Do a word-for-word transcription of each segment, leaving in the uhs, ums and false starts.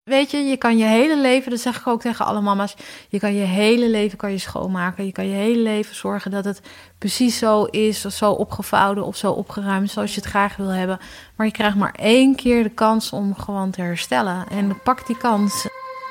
Weet je, je kan je hele leven, dat zeg ik ook tegen alle mama's, je kan je hele leven kan je schoonmaken. Je kan je hele leven zorgen dat het precies zo is, of zo opgevouwen of zo opgeruimd, zoals je het graag wil hebben. Maar je krijgt maar één keer de kans om gewoon te herstellen. En pak die kans.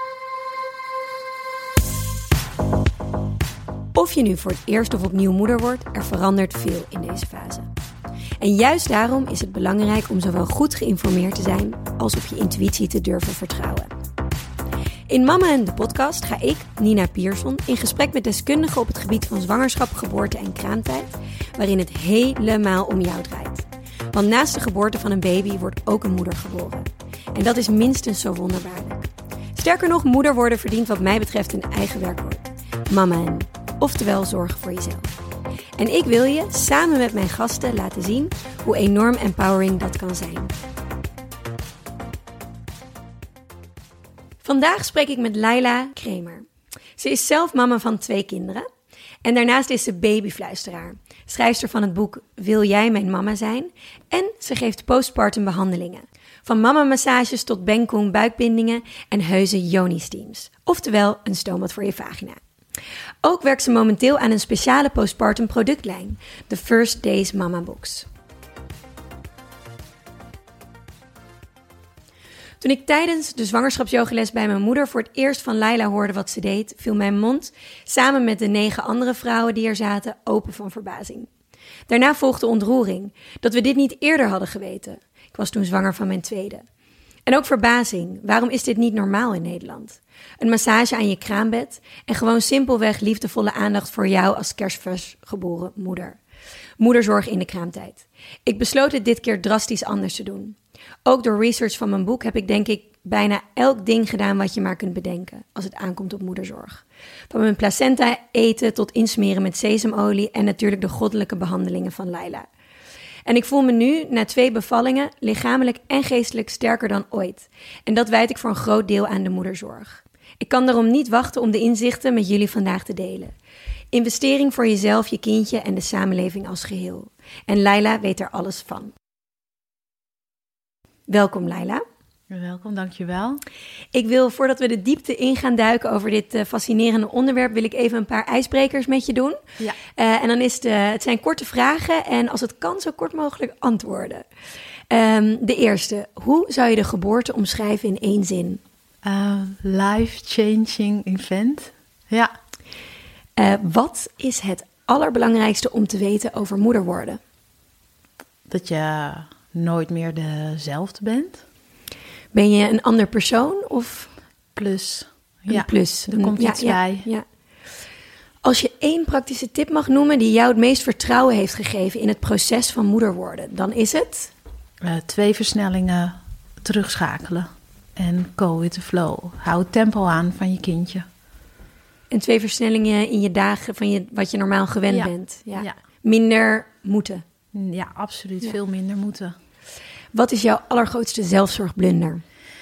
Of je nu voor het eerst of opnieuw moeder wordt, er verandert veel in deze fase. En juist daarom is het belangrijk om zowel goed geïnformeerd te zijn als op je intuïtie te durven vertrouwen. In Mama en de podcast ga ik, Nina Pierson, in gesprek met deskundigen op het gebied van zwangerschap, geboorte en kraamtijd, waarin het helemaal om jou draait. Want naast de geboorte van een baby wordt ook een moeder geboren. En dat is minstens zo wonderbaarlijk. Sterker nog, moeder worden verdient wat mij betreft een eigen werkwoord. Mama en, oftewel zorgen voor jezelf. En ik wil je, samen met mijn gasten, laten zien hoe enorm empowering dat kan zijn. Vandaag spreek ik met Laila Kramer. Ze is zelf mama van twee kinderen. En daarnaast is ze babyfluisteraar. Schrijfster van het boek Wil jij mijn mama zijn? En ze geeft postpartum behandelingen. Van mamamassages tot Bengkung buikbindingen en heuse yoni-steams. Oftewel een stoommat voor je vagina. Ook werkt ze momenteel aan een speciale postpartum productlijn, de First Days Mama Box. Toen ik tijdens de zwangerschapsyogales bij mijn moeder voor het eerst van Laila hoorde wat ze deed, viel mijn mond, samen met de negen andere vrouwen die er zaten, open van verbazing. Daarna volgde ontroering, dat we dit niet eerder hadden geweten. Ik was toen zwanger van mijn tweede. En ook verbazing, waarom is dit niet normaal in Nederland? Een massage aan je kraambed en gewoon simpelweg liefdevolle aandacht voor jou als kerstvers geboren moeder. Moederzorg in de kraamtijd. Ik besloot het dit keer drastisch anders te doen. Ook door research van mijn boek heb ik denk ik bijna elk ding gedaan wat je maar kunt bedenken als het aankomt op moederzorg. Van mijn placenta eten tot insmeren met sesamolie en natuurlijk de goddelijke behandelingen van Laila. En ik voel me nu, na twee bevallingen, lichamelijk en geestelijk sterker dan ooit. En dat wijt ik voor een groot deel aan de moederzorg. Ik kan daarom niet wachten om de inzichten met jullie vandaag te delen. Investering voor jezelf, je kindje en de samenleving als geheel. En Laila weet er alles van. Welkom Laila. Welkom, dankjewel. Ik wil, voordat we de diepte in gaan duiken over dit uh, fascinerende onderwerp, wil ik even een paar ijsbrekers met je doen. Ja. Uh, en dan is het, uh, het zijn korte vragen en als het kan zo kort mogelijk antwoorden. Um, de eerste, hoe zou je de geboorte omschrijven in één zin? Uh, life-changing event. Ja. Uh, wat is het allerbelangrijkste om te weten over moeder worden? Dat je nooit meer dezelfde bent. Ben je een ander persoon of? Plus. Een ja, plus. er komt ja, iets ja, bij. Ja. Als je één praktische tip mag noemen die jou het meest vertrouwen heeft gegeven in het proces van moeder worden, dan is het? Uh, twee versnellingen terugschakelen. En go with the flow. Hou het tempo aan van je kindje. En twee versnellingen in je dagen van je, wat je normaal gewend ja. bent. Ja. Ja. Minder moeten. Ja, absoluut. Ja. Veel minder moeten. Wat is jouw allergrootste zelfzorgblunder?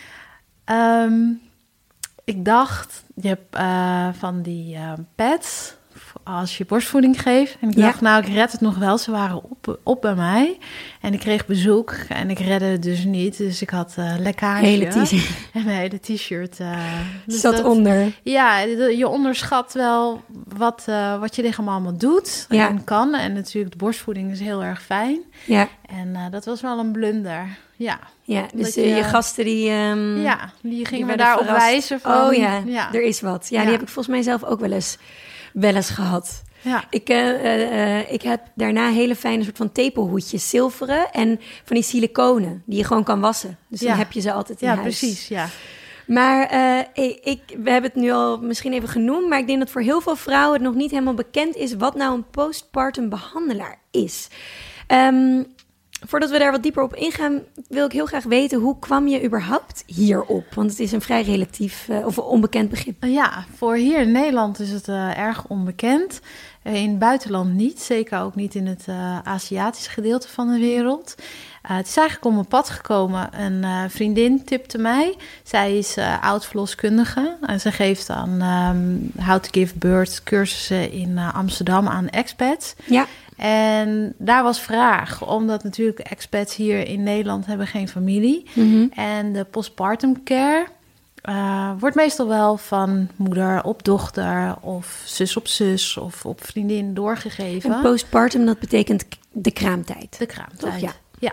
Um, ik dacht, je hebt uh, van die uh, pads als je borstvoeding geeft. En ik Ja. dacht, nou, ik red het nog wel. Ze waren op, op bij mij. En ik kreeg bezoek en ik redde het dus niet. Dus ik had uh, lekkage. Hele t-shirt. En mijn hele t-shirt. Uh, dus Zat dat, onder. Ja, je onderschat wel wat, uh, wat je lichaam allemaal doet Ja. en kan. En natuurlijk, de borstvoeding is heel erg fijn. Ja. En uh, dat was wel een blunder, ja. Ja, dus Dat je, je- je gasten die... Um, Ja, die gingen me werden daarop verrast. wijzen van... Oh ja, ja. er is wat. Ja, Ja. die heb ik volgens mij zelf ook wel eens, wel eens gehad. Ja. Ik, uh, uh, uh, ik heb daarna hele fijne soort van tepelhoedjes, zilveren en van die siliconen die je gewoon kan wassen. Dus Ja. dan heb je ze altijd in Ja, huis. precies, ja. Maar uh, ik, ik, we hebben het nu al misschien even genoemd, maar ik denk dat voor heel veel vrouwen het nog niet helemaal bekend is wat nou een postpartum behandelaar is. Um, voordat we daar wat dieper op ingaan, wil ik heel graag weten, hoe kwam je überhaupt hierop? Want het is een vrij relatief uh, of een onbekend begrip. Ja, voor hier in Nederland is het uh, erg onbekend. Uh, in het buitenland niet, zeker ook niet in het uh, Aziatische gedeelte van de wereld. Uh, het is eigenlijk op mijn pad gekomen. Een uh, vriendin tipte mij. Zij is uh, oud-verloskundige en ze geeft dan um, How to Give Birth cursussen in uh, Amsterdam aan expats. Ja. En daar was vraag, omdat natuurlijk expats hier in Nederland hebben geen familie. Mm-hmm. En de postpartum care uh, wordt meestal wel van moeder op dochter of zus op zus of op vriendin doorgegeven. En postpartum, dat betekent de kraamtijd. De kraamtijd, toch? Ja. ja.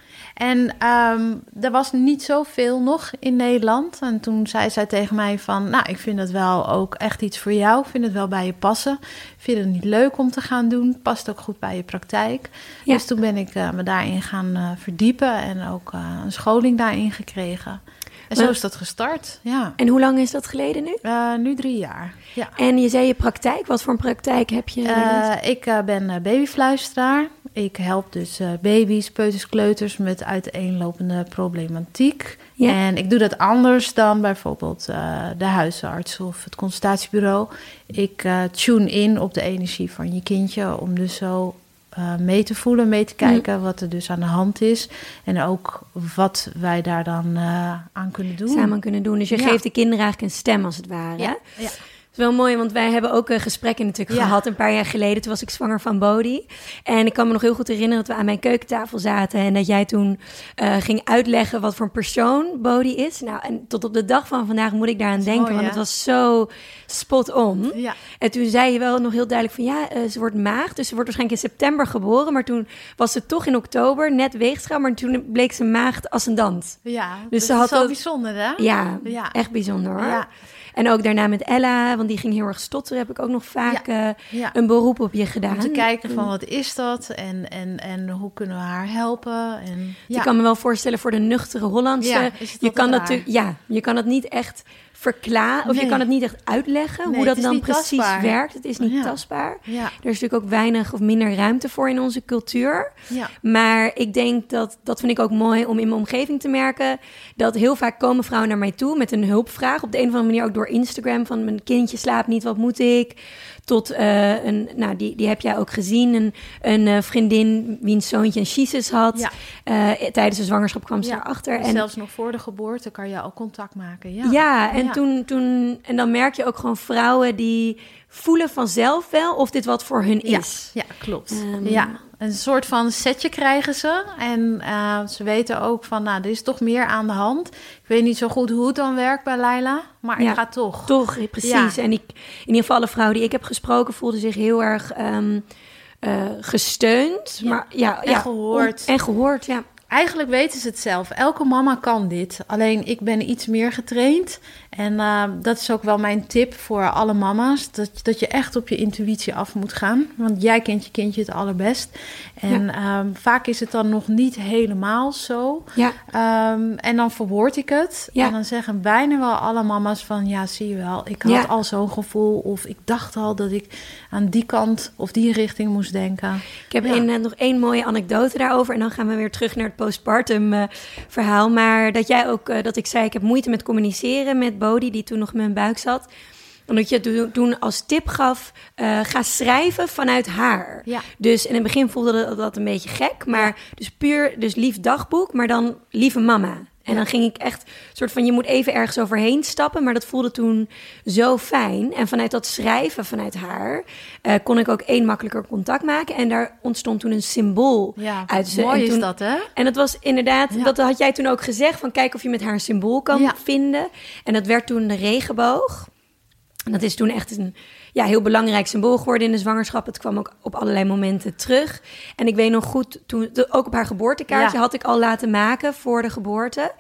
En um, er was niet zoveel nog in Nederland. En toen zei zij tegen mij van... nou, ik vind het wel ook echt iets voor jou. Ik vind het wel bij je passen. Ik vind het niet leuk om te gaan doen. Past ook goed bij je praktijk. Ja. Dus toen ben ik uh, me daarin gaan uh, verdiepen. En ook uh, een scholing daarin gekregen. En zo is dat gestart, ja. En hoe lang is dat geleden nu? Uh, nu drie jaar, ja. En je zei je praktijk. Wat voor een praktijk heb je? Uh, ik uh, ben uh, babyfluisteraar. Ik help dus uh, baby's, peuters, kleuters met uiteenlopende problematiek. Ja. En ik doe dat anders dan bijvoorbeeld uh, de huisarts of het consultatiebureau. Ik uh, tune in op de energie van je kindje om dus zo... Uh, mee te voelen, mee te kijken mm. wat er dus aan de hand is. En ook wat wij daar dan uh, aan kunnen doen. Samen kunnen doen. Dus je ja. geeft de kinderen eigenlijk een stem als het ware. Ja, ja. Het is wel mooi, want wij hebben ook een gesprekken natuurlijk ja. gehad een paar jaar geleden. Toen was ik zwanger van Bodhi. En ik kan me nog heel goed herinneren dat we aan mijn keukentafel zaten. En dat jij toen uh, ging uitleggen wat voor een persoon Bodhi is. Nou, en tot op de dag van vandaag moet ik daaraan denken. Mooi, want het was zo spot on. Ja. En toen zei je wel nog heel duidelijk van ja, uh, ze wordt maagd. Dus ze wordt waarschijnlijk in september geboren. Maar toen was ze toch in oktober net weegschaal. Maar toen bleek ze maagd ascendant. Ja, dus dat ze is had zo dat... bijzonder, hè? Ja, ja, echt bijzonder hoor. Ja. En ook daarna met Ella, want die ging heel erg stotteren, heb ik ook nog vaak ja, uh, ja. een beroep op je gedaan. Om te kijken van wat is dat en, en, en hoe kunnen we haar helpen. En, ja. Ik kan me wel voorstellen voor de nuchtere Hollandse. Ja, je kan dat tu- ja, je kan het niet echt verklaren, of nee. je kan het niet echt uitleggen nee, hoe dat dan precies tastbaar. werkt. Het is niet ja. tastbaar. Ja. Er is natuurlijk ook weinig of minder ruimte voor in onze cultuur. Ja. Maar ik denk dat, dat vind ik ook mooi om in mijn omgeving te merken, dat heel vaak komen vrouwen naar mij toe met een hulpvraag. Op de een of andere manier ook door Instagram, van mijn kindje slaapt niet, wat moet ik? Tot uh, een, nou die, die heb jij ook gezien, een, een uh, vriendin wiens zoontje een schisis had. Ja. Uh, tijdens de zwangerschap kwam ze ja. erachter. En zelfs nog voor de geboorte kan je al contact maken. Ja, ja en ja. Toen, toen en dan merk je ook gewoon vrouwen die voelen vanzelf wel of dit wat voor hun is. Ja, ja klopt. Um, ja. Een soort van setje krijgen ze. En uh, ze weten ook van, nou, er is toch meer aan de hand. Ik weet niet zo goed hoe het dan werkt bij Laila, maar ja, ik ga toch. Toch, precies. Ja. En ik, in ieder geval alle vrouwen die ik heb gesproken voelden zich heel erg um, uh, gesteund. Ja. Maar, ja, en ja, gehoord. En gehoord, ja. Eigenlijk weten ze het zelf. Elke mama kan dit. Alleen ik ben iets meer getraind. En uh, dat is ook wel mijn tip voor alle mama's. Dat, dat je echt op je intuïtie af moet gaan. Want jij kent je kindje het allerbest. En ja. um, vaak is het dan nog niet helemaal zo. Ja. Um, en dan verwoord ik het. Ja. En dan zeggen bijna wel alle mama's van... ja, zie je wel, ik had ja. al zo'n gevoel. Of ik dacht al dat ik aan die kant of die richting moest denken. Ik heb ja. een, nog één mooie anekdote daarover. En dan gaan we weer terug naar het postpartum uh, verhaal. Maar dat jij ook, uh, dat ik zei, ik heb moeite met communiceren met Bodhi, die toen nog in mijn buik zat. En dat je toen als tip gaf, uh, ga schrijven vanuit haar. Ja. Dus in het begin voelde dat, dat een beetje gek. Maar ja. dus puur, dus lief dagboek, maar dan lieve mama. En dan ging ik echt soort van, je moet even ergens overheen stappen. Maar dat voelde toen zo fijn. En vanuit dat schrijven vanuit haar uh, kon ik ook één makkelijker contact maken. En daar ontstond toen een symbool ja, uit. Ze. Mooi en toen, is dat, hè? En dat was inderdaad, ja. dat had jij toen ook gezegd. Van kijk of je met haar een symbool kan ja. vinden. En dat werd toen de regenboog. En dat is toen echt een ja, heel belangrijk symbool geworden in de zwangerschap. Het kwam ook op allerlei momenten terug. En ik weet nog goed, toen, ook op haar geboortekaartje ja. had ik al laten maken voor de geboorte.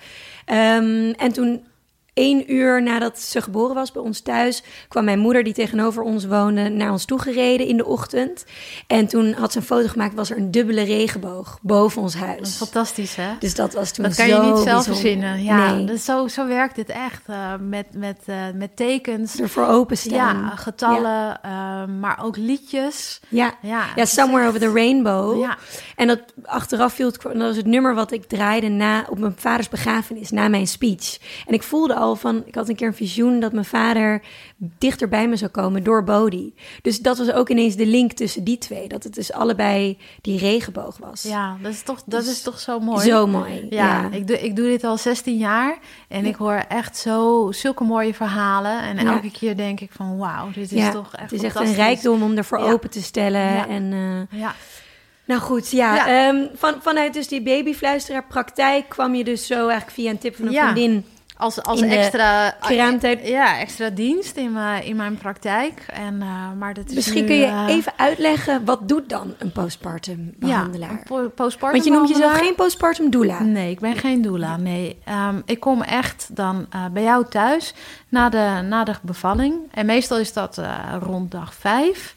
Um, en toen, één uur nadat ze geboren was bij ons thuis, kwam mijn moeder, die tegenover ons woonde, naar ons toegereden in de ochtend. En toen had ze een foto gemaakt, was er een dubbele regenboog boven ons huis. Dat is fantastisch, hè? Dus dat was toen dat kan zo je niet zelf bijzonder. verzinnen. Ja, nee. dus zo, zo werkt het echt. Uh, met, met, uh, met tekens. Ervoor openstaan. Ja, getallen, ja. Uh, maar ook liedjes. Ja, ja, ja Somewhere Over the Rainbow. Ja. En dat achteraf viel het, dat was het nummer wat ik draaide na, op mijn vaders begrafenis, na mijn speech. En ik voelde al van, ik had een keer een visioen dat mijn vader dichter bij me zou komen door Bodhi. Dus dat was ook ineens de link tussen die twee. Dat het dus allebei die regenboog was. Ja, dat is toch, dat dus is toch zo mooi. Zo mooi. Ja, ja. Ik, doe, ik doe dit al zestien jaar. En ja. ik hoor echt zo zulke mooie verhalen. En elke ja. keer denk ik van wauw, dit is ja. toch echt Het is echt een rijkdom om ervoor ja. open te stellen. Ja. En, uh, ja. Nou goed, ja. ja. Um, van, vanuit dus die babyfluisteraar praktijk kwam je dus zo eigenlijk via een tip van een ja. vriendin als, als in de extra kraamtijd. Ja, extra dienst in mijn, in mijn praktijk. En, uh, maar dat is Misschien nu, kun je uh, even uitleggen, wat doet dan een postpartum behandelaar? Ja, een po- postpartum Want je noemt jezelf behandelaar. geen postpartum doula. Nee, ik ben geen doula. Nee, um, ik kom echt dan uh, bij jou thuis na de, na de bevalling. En meestal is dat uh, rond dag vijf.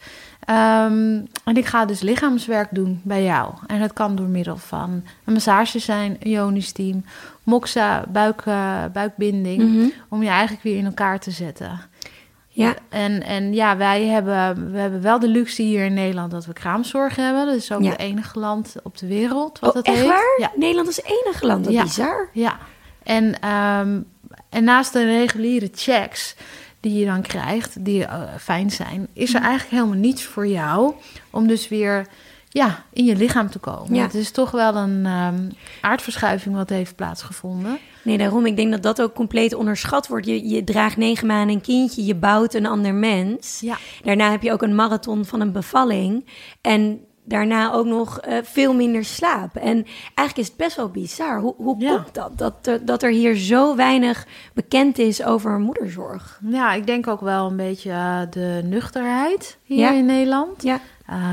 Um, en ik ga dus lichaamswerk doen bij jou. En dat kan door middel van een massage zijn, een jonisch team, moxa, buik, uh, buikbinding, Mm-hmm. om je eigenlijk weer in elkaar te zetten. Ja. En, en ja, wij hebben, we hebben wel de luxe hier in Nederland dat we kraamzorg hebben. Dat is ook Ja. het enige land op de wereld wat Oh, dat echt heeft. waar? Ja. Nederland is het enige land, dat Ja. bizar. Ja, en, um, en naast de reguliere checks die je dan krijgt, die uh, fijn zijn, is er eigenlijk helemaal niets voor jou om dus weer ja, in je lichaam te komen. Ja. Het is toch wel een um, aardverschuiving wat heeft plaatsgevonden. Nee, daarom. Ik denk dat dat ook compleet onderschat wordt. Je, je draagt negen maanden een kindje, je bouwt een ander mens. Ja. Daarna heb je ook een marathon van een bevalling. En daarna ook nog uh, veel minder slaap. En eigenlijk is het best wel bizar. Hoe, hoe Ja. komt dat? Dat er, dat er hier zo weinig bekend is over moederzorg. Ja, ik denk ook wel een beetje uh, de nuchterheid hier Ja. in Nederland. Ja,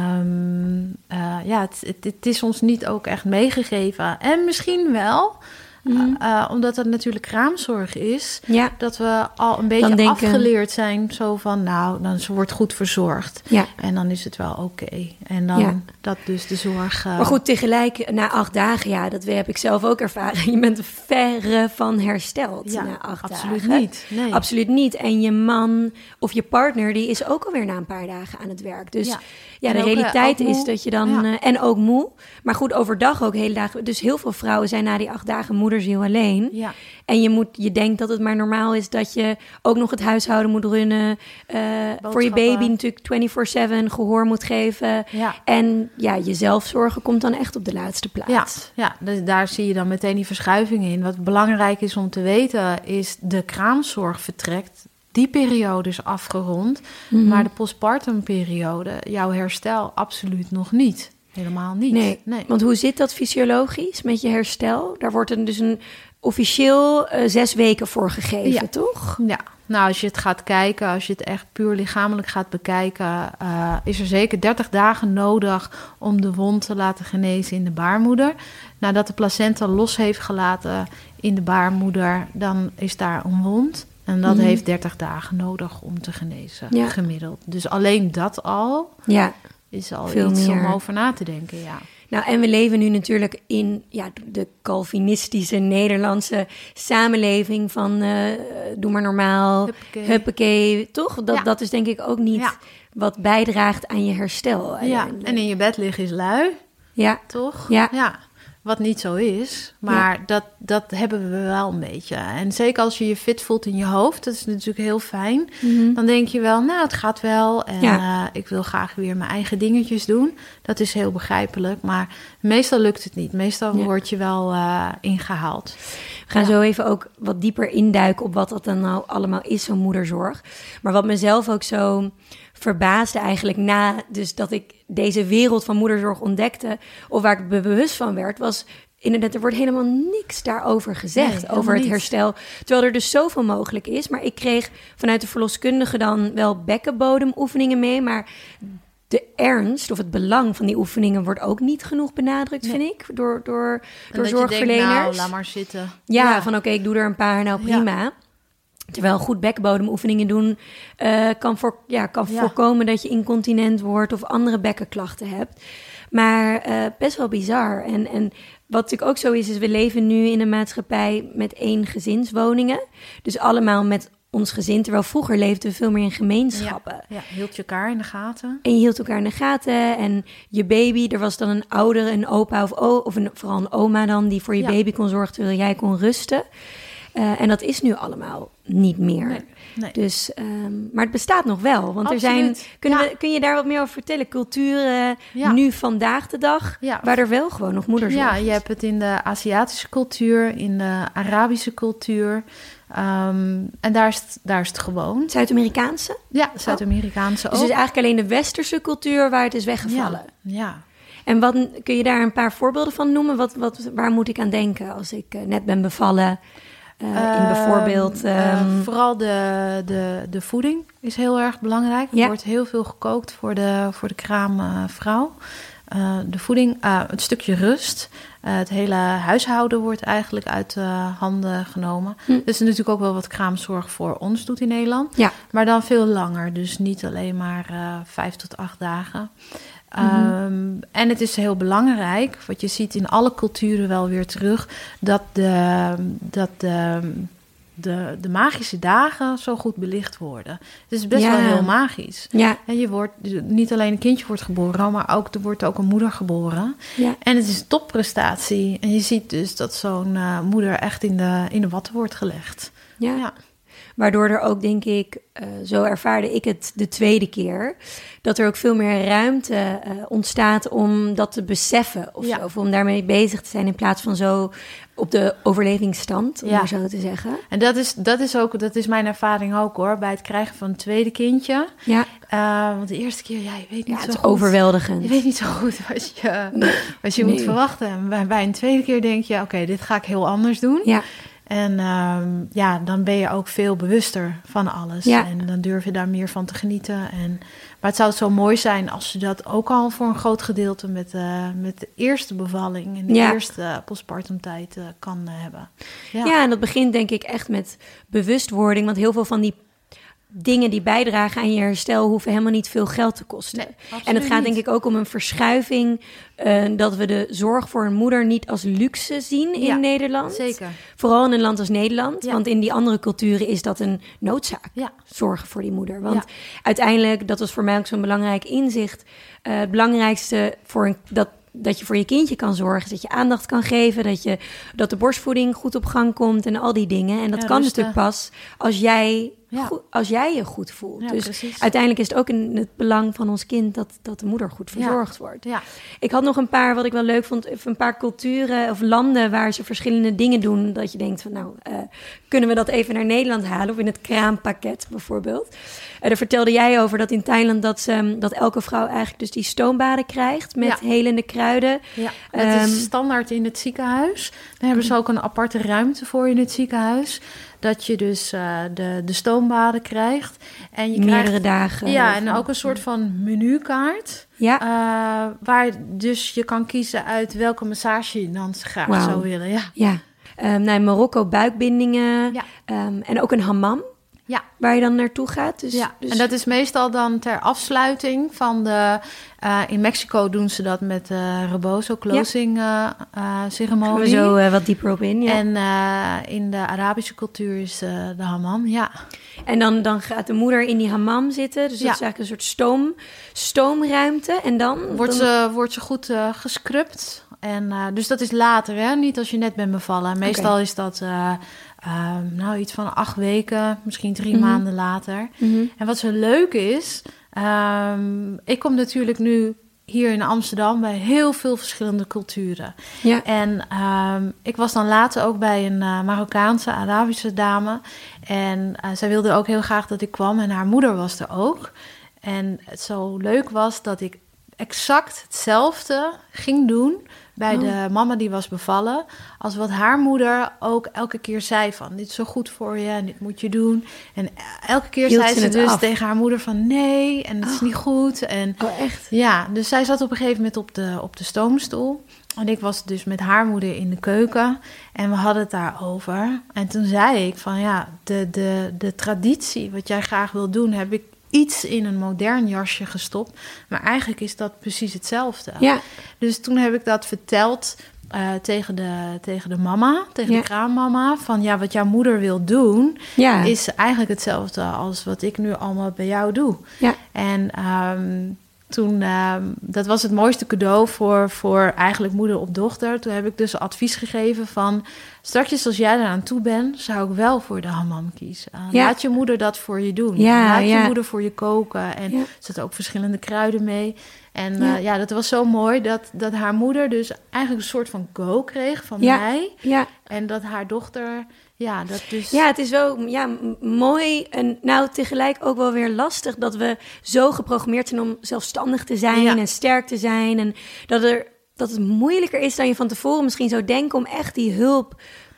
Um, uh, ja, het, het, het is ons niet ook echt meegegeven. En misschien wel, Mhm. uh, omdat het natuurlijk kraamzorg is, ja, dat we al een beetje Dan denken- afgeleerd zijn. Zo van, nou, dan ze wordt goed verzorgd. ja. En dan is het wel oké. Okay. En dan Ja. dat dus de zorg... Uh, Maar goed, tegelijk, na acht dagen, ja, dat heb ik zelf ook ervaren. Je bent verre van hersteld ja, na acht absoluut dagen. niet. Nee. Absoluut niet. En je man of je partner, die is ook alweer na een paar dagen aan het werk. Dus ja, Ja. de En ook, uh, realiteit ook is moe. dat je dan... Ja. Uh, en ook moe. Maar goed, overdag ook hele dagen. Dus heel veel vrouwen zijn na die acht dagen moederziel alleen. Ja. En je, moet, je denkt dat het maar normaal is dat je ook nog het huishouden moet runnen. Uh, voor je baby natuurlijk vierentwintig zeven gehoor moet geven. Ja. En ja, je zelfzorgen komt dan echt op de laatste plaats. Ja, ja, dus daar zie je dan meteen die verschuiving in. Wat belangrijk is om te weten is de kraamzorg vertrekt. Die periode is afgerond, Mm-hmm. maar de postpartumperiode, jouw herstel absoluut nog niet. Helemaal niet. Nee. nee. Want hoe zit dat fysiologisch met je herstel? Daar wordt er dus een officieel uh, zes weken voor gegeven, Ja. toch? Ja, nou als je het gaat kijken, als je het echt puur lichamelijk gaat bekijken, uh, is er zeker dertig dagen nodig om de wond te laten genezen in de baarmoeder. Nadat de placenta los heeft gelaten in de baarmoeder, dan is daar een wond. En dat Mhm. heeft dertig dagen nodig om te genezen, Ja. gemiddeld. Dus alleen dat al Ja. is al Veel iets meer. om over na te denken, ja. Nou, en we leven nu natuurlijk in ja, de Calvinistische Nederlandse samenleving van uh, doe maar normaal, Huppakee. huppakee, toch? Dat, Ja. dat is denk ik ook niet Ja. wat bijdraagt aan je herstel. Ja, uiteindelijk. en in je bed liggen is lui, ja. toch? Ja. ja. Wat niet zo is, maar Ja. dat, dat hebben we wel een beetje. En zeker als je je fit voelt in je hoofd, dat is natuurlijk heel fijn. Mhm. Dan denk je wel, nou, het gaat wel. En Ja. uh, ik wil graag weer mijn eigen dingetjes doen. Dat is heel begrijpelijk, maar meestal lukt het niet. Meestal Ja. word je wel uh, ingehaald. We gaan Ja. zo even ook wat dieper induiken op wat dat dan nou allemaal is, zo'n moederzorg. Maar wat mezelf ook zo verbaasde eigenlijk na dus dat ik deze wereld van moederzorg ontdekte, of waar ik me bewust van werd, was inderdaad, er wordt helemaal niks daarover gezegd, Nee, over het niet. herstel. Terwijl er dus zoveel mogelijk is. Maar ik kreeg vanuit de verloskundige dan wel bekkenbodemoefeningen mee, maar de ernst of het belang van die oefeningen wordt ook niet genoeg benadrukt, Nee. vind ik, door, door, En door dat zorgverleners. je denkt, nou, laat maar zitten. Ja, van oké, ik doe er een paar, nou Ja. prima. Terwijl goed bekkenbodemoefeningen doen uh, kan, voor, ja, kan Ja. voorkomen dat je incontinent wordt of andere bekkenklachten hebt. Maar uh, best wel bizar. En, en wat natuurlijk ook zo is, is we leven nu in een maatschappij met één gezinswoningen. Dus allemaal met ons gezin, terwijl vroeger leefden we veel meer in gemeenschappen. Ja, ja, hield je elkaar in de gaten. En je hield elkaar in de gaten. En je baby, er was dan een ouder, een opa of, o, of een, vooral een oma dan, die voor je Ja. baby kon zorgen terwijl jij kon rusten. Uh, en dat is nu allemaal niet meer. Nee, nee. Dus, um, maar het bestaat nog wel. Want Absoluut. er zijn. Kunnen Ja. we, kun je daar wat meer over vertellen? Culturen Ja. nu vandaag de dag, Ja. waar er wel gewoon nog moederzorg Ja, is. je hebt het in de Aziatische cultuur, in de Arabische cultuur. Um, en daar is, het, daar is het gewoon. Zuid-Amerikaanse? Ja, Zuid-Amerikaanse Dus ook. het is eigenlijk alleen de westerse cultuur waar het is weggevallen. Ja, ja. En wat, kun je daar een paar voorbeelden van noemen? Wat, wat, waar moet ik aan denken als ik uh, net ben bevallen? Uh, in bijvoorbeeld... Um... Uh, vooral de, de, de voeding is heel erg belangrijk. Er ja. wordt heel veel gekookt voor de, voor de kraamvrouw. Uh, de voeding, uh, het stukje rust. Uh, het hele huishouden wordt eigenlijk uit uh, handen genomen. Hm. Er is natuurlijk ook wel wat kraamzorg voor ons doet in Nederland. Ja. Maar dan veel langer. Dus niet alleen maar uh, vijf tot acht dagen. Mm-hmm. Um, en het is heel belangrijk, wat je ziet in alle culturen wel weer terug, dat de, dat de, de, de magische dagen zo goed belicht worden. Het is best ja. wel heel magisch. Ja. En je wordt, niet alleen een kindje wordt geboren, maar ook, er wordt ook een moeder geboren. Ja. En het is een topprestatie. En je ziet dus dat zo'n uh, moeder echt in de, in de watten wordt gelegd. Ja. ja. Waardoor er ook, denk ik, uh, zo ervaarde ik het de tweede keer, dat er ook veel meer ruimte uh, ontstaat om dat te beseffen. Of, ja. zo, of om daarmee bezig te zijn in plaats van zo op de overlevingsstand, om ja. maar zo te zeggen. En dat is, dat is ook, dat is mijn ervaring ook hoor, bij het krijgen van een tweede kindje. Ja. Uh, want de eerste keer, ja, je weet niet ja, zo het is goed. Overweldigend. Je weet niet zo goed wat je, nee. wat je nee. moet verwachten. En bij, bij een tweede keer denk je, oké, okay, dit ga ik heel anders doen. Ja. En um, ja, dan ben je ook veel bewuster van alles. Ja. En dan durf je daar meer van te genieten. En, maar het zou zo mooi zijn als je dat ook al voor een groot gedeelte met, uh, met de eerste bevalling en de ja. eerste postpartumtijd uh, kan uh, hebben. Ja. ja, en dat begint denk ik echt met bewustwording. Want heel veel van die dingen die bijdragen aan je herstel hoeven helemaal niet veel geld te kosten. Nee, en het gaat denk ik ook om een verschuiving, uh, dat we de zorg voor een moeder niet als luxe zien in ja, Nederland. Zeker. Vooral in een land als Nederland, ja. want in die andere culturen is dat een noodzaak. Ja. Zorgen voor die moeder. Want ja. uiteindelijk, dat was voor mij ook zo'n belangrijk inzicht. Uh, het belangrijkste voor een, dat dat je voor je kindje kan zorgen, dat je aandacht kan geven, dat, je, dat de borstvoeding goed op gang komt en al die dingen. En dat ja, kan rusten. natuurlijk pas als jij, ja. goed, als jij je goed voelt. Ja, dus precies. Uiteindelijk is het ook in het belang van ons kind dat, dat de moeder goed verzorgd ja. wordt. Ja. Ik had nog een paar, wat ik wel leuk vond, een paar culturen of landen waar ze verschillende dingen doen. Dat je denkt van nou, uh, kunnen we dat even naar Nederland halen? Of in het kraampakket bijvoorbeeld. Uh, daar vertelde jij over dat in Thailand dat, ze, dat elke vrouw eigenlijk dus die stoombaden krijgt met ja. helende kruiden. Ja, dat um, is standaard in het ziekenhuis. Dan hebben ze ook een aparte ruimte voor in het ziekenhuis. Dat je dus uh, de, de stoombaden krijgt. En je meerdere krijgt, dagen. Ja, en ook een soort van menukaart. Ja. Uh, waar dus je kan kiezen uit welke massage je dan graag wow. zou willen. Ja. ja. Um, nou, in Marokko buikbindingen. Ja. Um, en ook een hammam. Ja. Waar je dan naartoe gaat. Dus, ja, dus... en dat is meestal dan ter afsluiting van de... Uh, in Mexico doen ze dat met de uh, rebozo closing ja. uh, uh, ceremonie. We zo uh, wat dieper op in, ja. En uh, in de Arabische cultuur is uh, de hammam, ja. En dan, dan gaat de moeder in die hammam zitten. Dus dat ja. is eigenlijk een soort stoom, stoomruimte. En dan... Wordt, dan... Ze, wordt ze goed uh, gescrubt. En, uh, dus dat is later, hè? Niet als je net bent bevallen. Meestal okay. is dat... Uh, Uh, nou, iets van acht weken, misschien drie mm-hmm. maanden later. Mm-hmm. En wat zo leuk is... Um, ik kom natuurlijk nu hier in Amsterdam bij heel veel verschillende culturen. Ja. En um, ik was dan later ook bij een uh, Marokkaanse, Arabische dame. En uh, zij wilde ook heel graag dat ik kwam. En haar moeder was er ook. En het zo leuk was dat ik exact hetzelfde ging doen... bij oh. de mama die was bevallen... als wat haar moeder ook elke keer zei van... dit is zo goed voor je en dit moet je doen. En elke keer Hield zei ze, ze dus af. tegen haar moeder van... nee, en het oh. is niet goed. En, oh, echt? Ja, dus zij zat op een gegeven moment op de, op de stoomstoel. En ik was dus met haar moeder in de keuken. En we hadden het daarover. En toen zei ik van ja, de, de, de traditie... wat jij graag wil doen, heb ik... iets in een modern jasje gestopt. Maar eigenlijk is dat precies hetzelfde. Ja. Dus toen heb ik dat verteld uh, tegen, de, tegen de mama, tegen ja. de kraammama. Van ja, wat jouw moeder wil doen... Ja. is eigenlijk hetzelfde als wat ik nu allemaal bij jou doe. Ja. En um, toen, uh, dat was het mooiste cadeau voor, voor eigenlijk moeder op dochter. Toen heb ik dus advies gegeven van... straks als jij eraan toe bent, zou ik wel voor de hammam kiezen. Uh, ja. Laat je moeder dat voor je doen. Ja, Laat ja. je moeder voor je koken. En ja. er zitten ook verschillende kruiden mee. En ja, uh, ja dat was zo mooi dat, dat haar moeder dus eigenlijk een soort van go kreeg van ja. mij. Ja. En dat haar dochter... Ja, dat dus... ja, het is wel ja, mooi en nou tegelijk ook wel weer lastig... dat we zo geprogrammeerd zijn om zelfstandig te zijn ja. en sterk te zijn. En dat, er, dat het moeilijker is dan je van tevoren misschien zou denken... om echt die hulp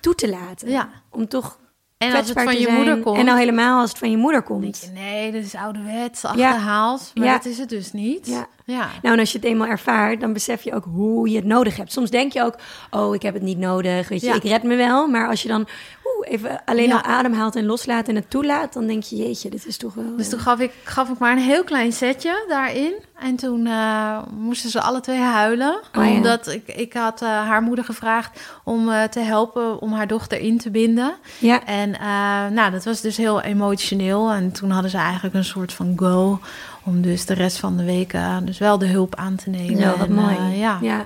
toe te laten. Ja. Om toch En als het van te je zijn. moeder komt. En nou helemaal als het van je moeder komt. Denk je, nee, dit is ouderwets, achterhaald. Ja. Maar ja. dat is het dus niet. Ja. Ja. Nou, en als je het eenmaal ervaart, dan besef je ook hoe je het nodig hebt. Soms denk je ook, oh, ik heb het niet nodig. Weet je, Ja. ik red me wel. Maar als je dan oeh, even alleen Ja. al ademhaalt en loslaat en het toelaat, dan denk je, jeetje, dit is toch wel... Dus toen gaf ik, gaf ik maar een heel klein setje daarin. En toen uh, moesten ze alle twee huilen. Oh, ja. Omdat ik, ik had uh, haar moeder gevraagd om uh, te helpen om haar dochter in te binden. Ja. En uh, nou, dat was dus heel emotioneel. En toen hadden ze eigenlijk een soort van go om dus de rest van de week uh, dus wel de hulp aan te nemen. Ja, wat en, mooi. Uh, ja. ja.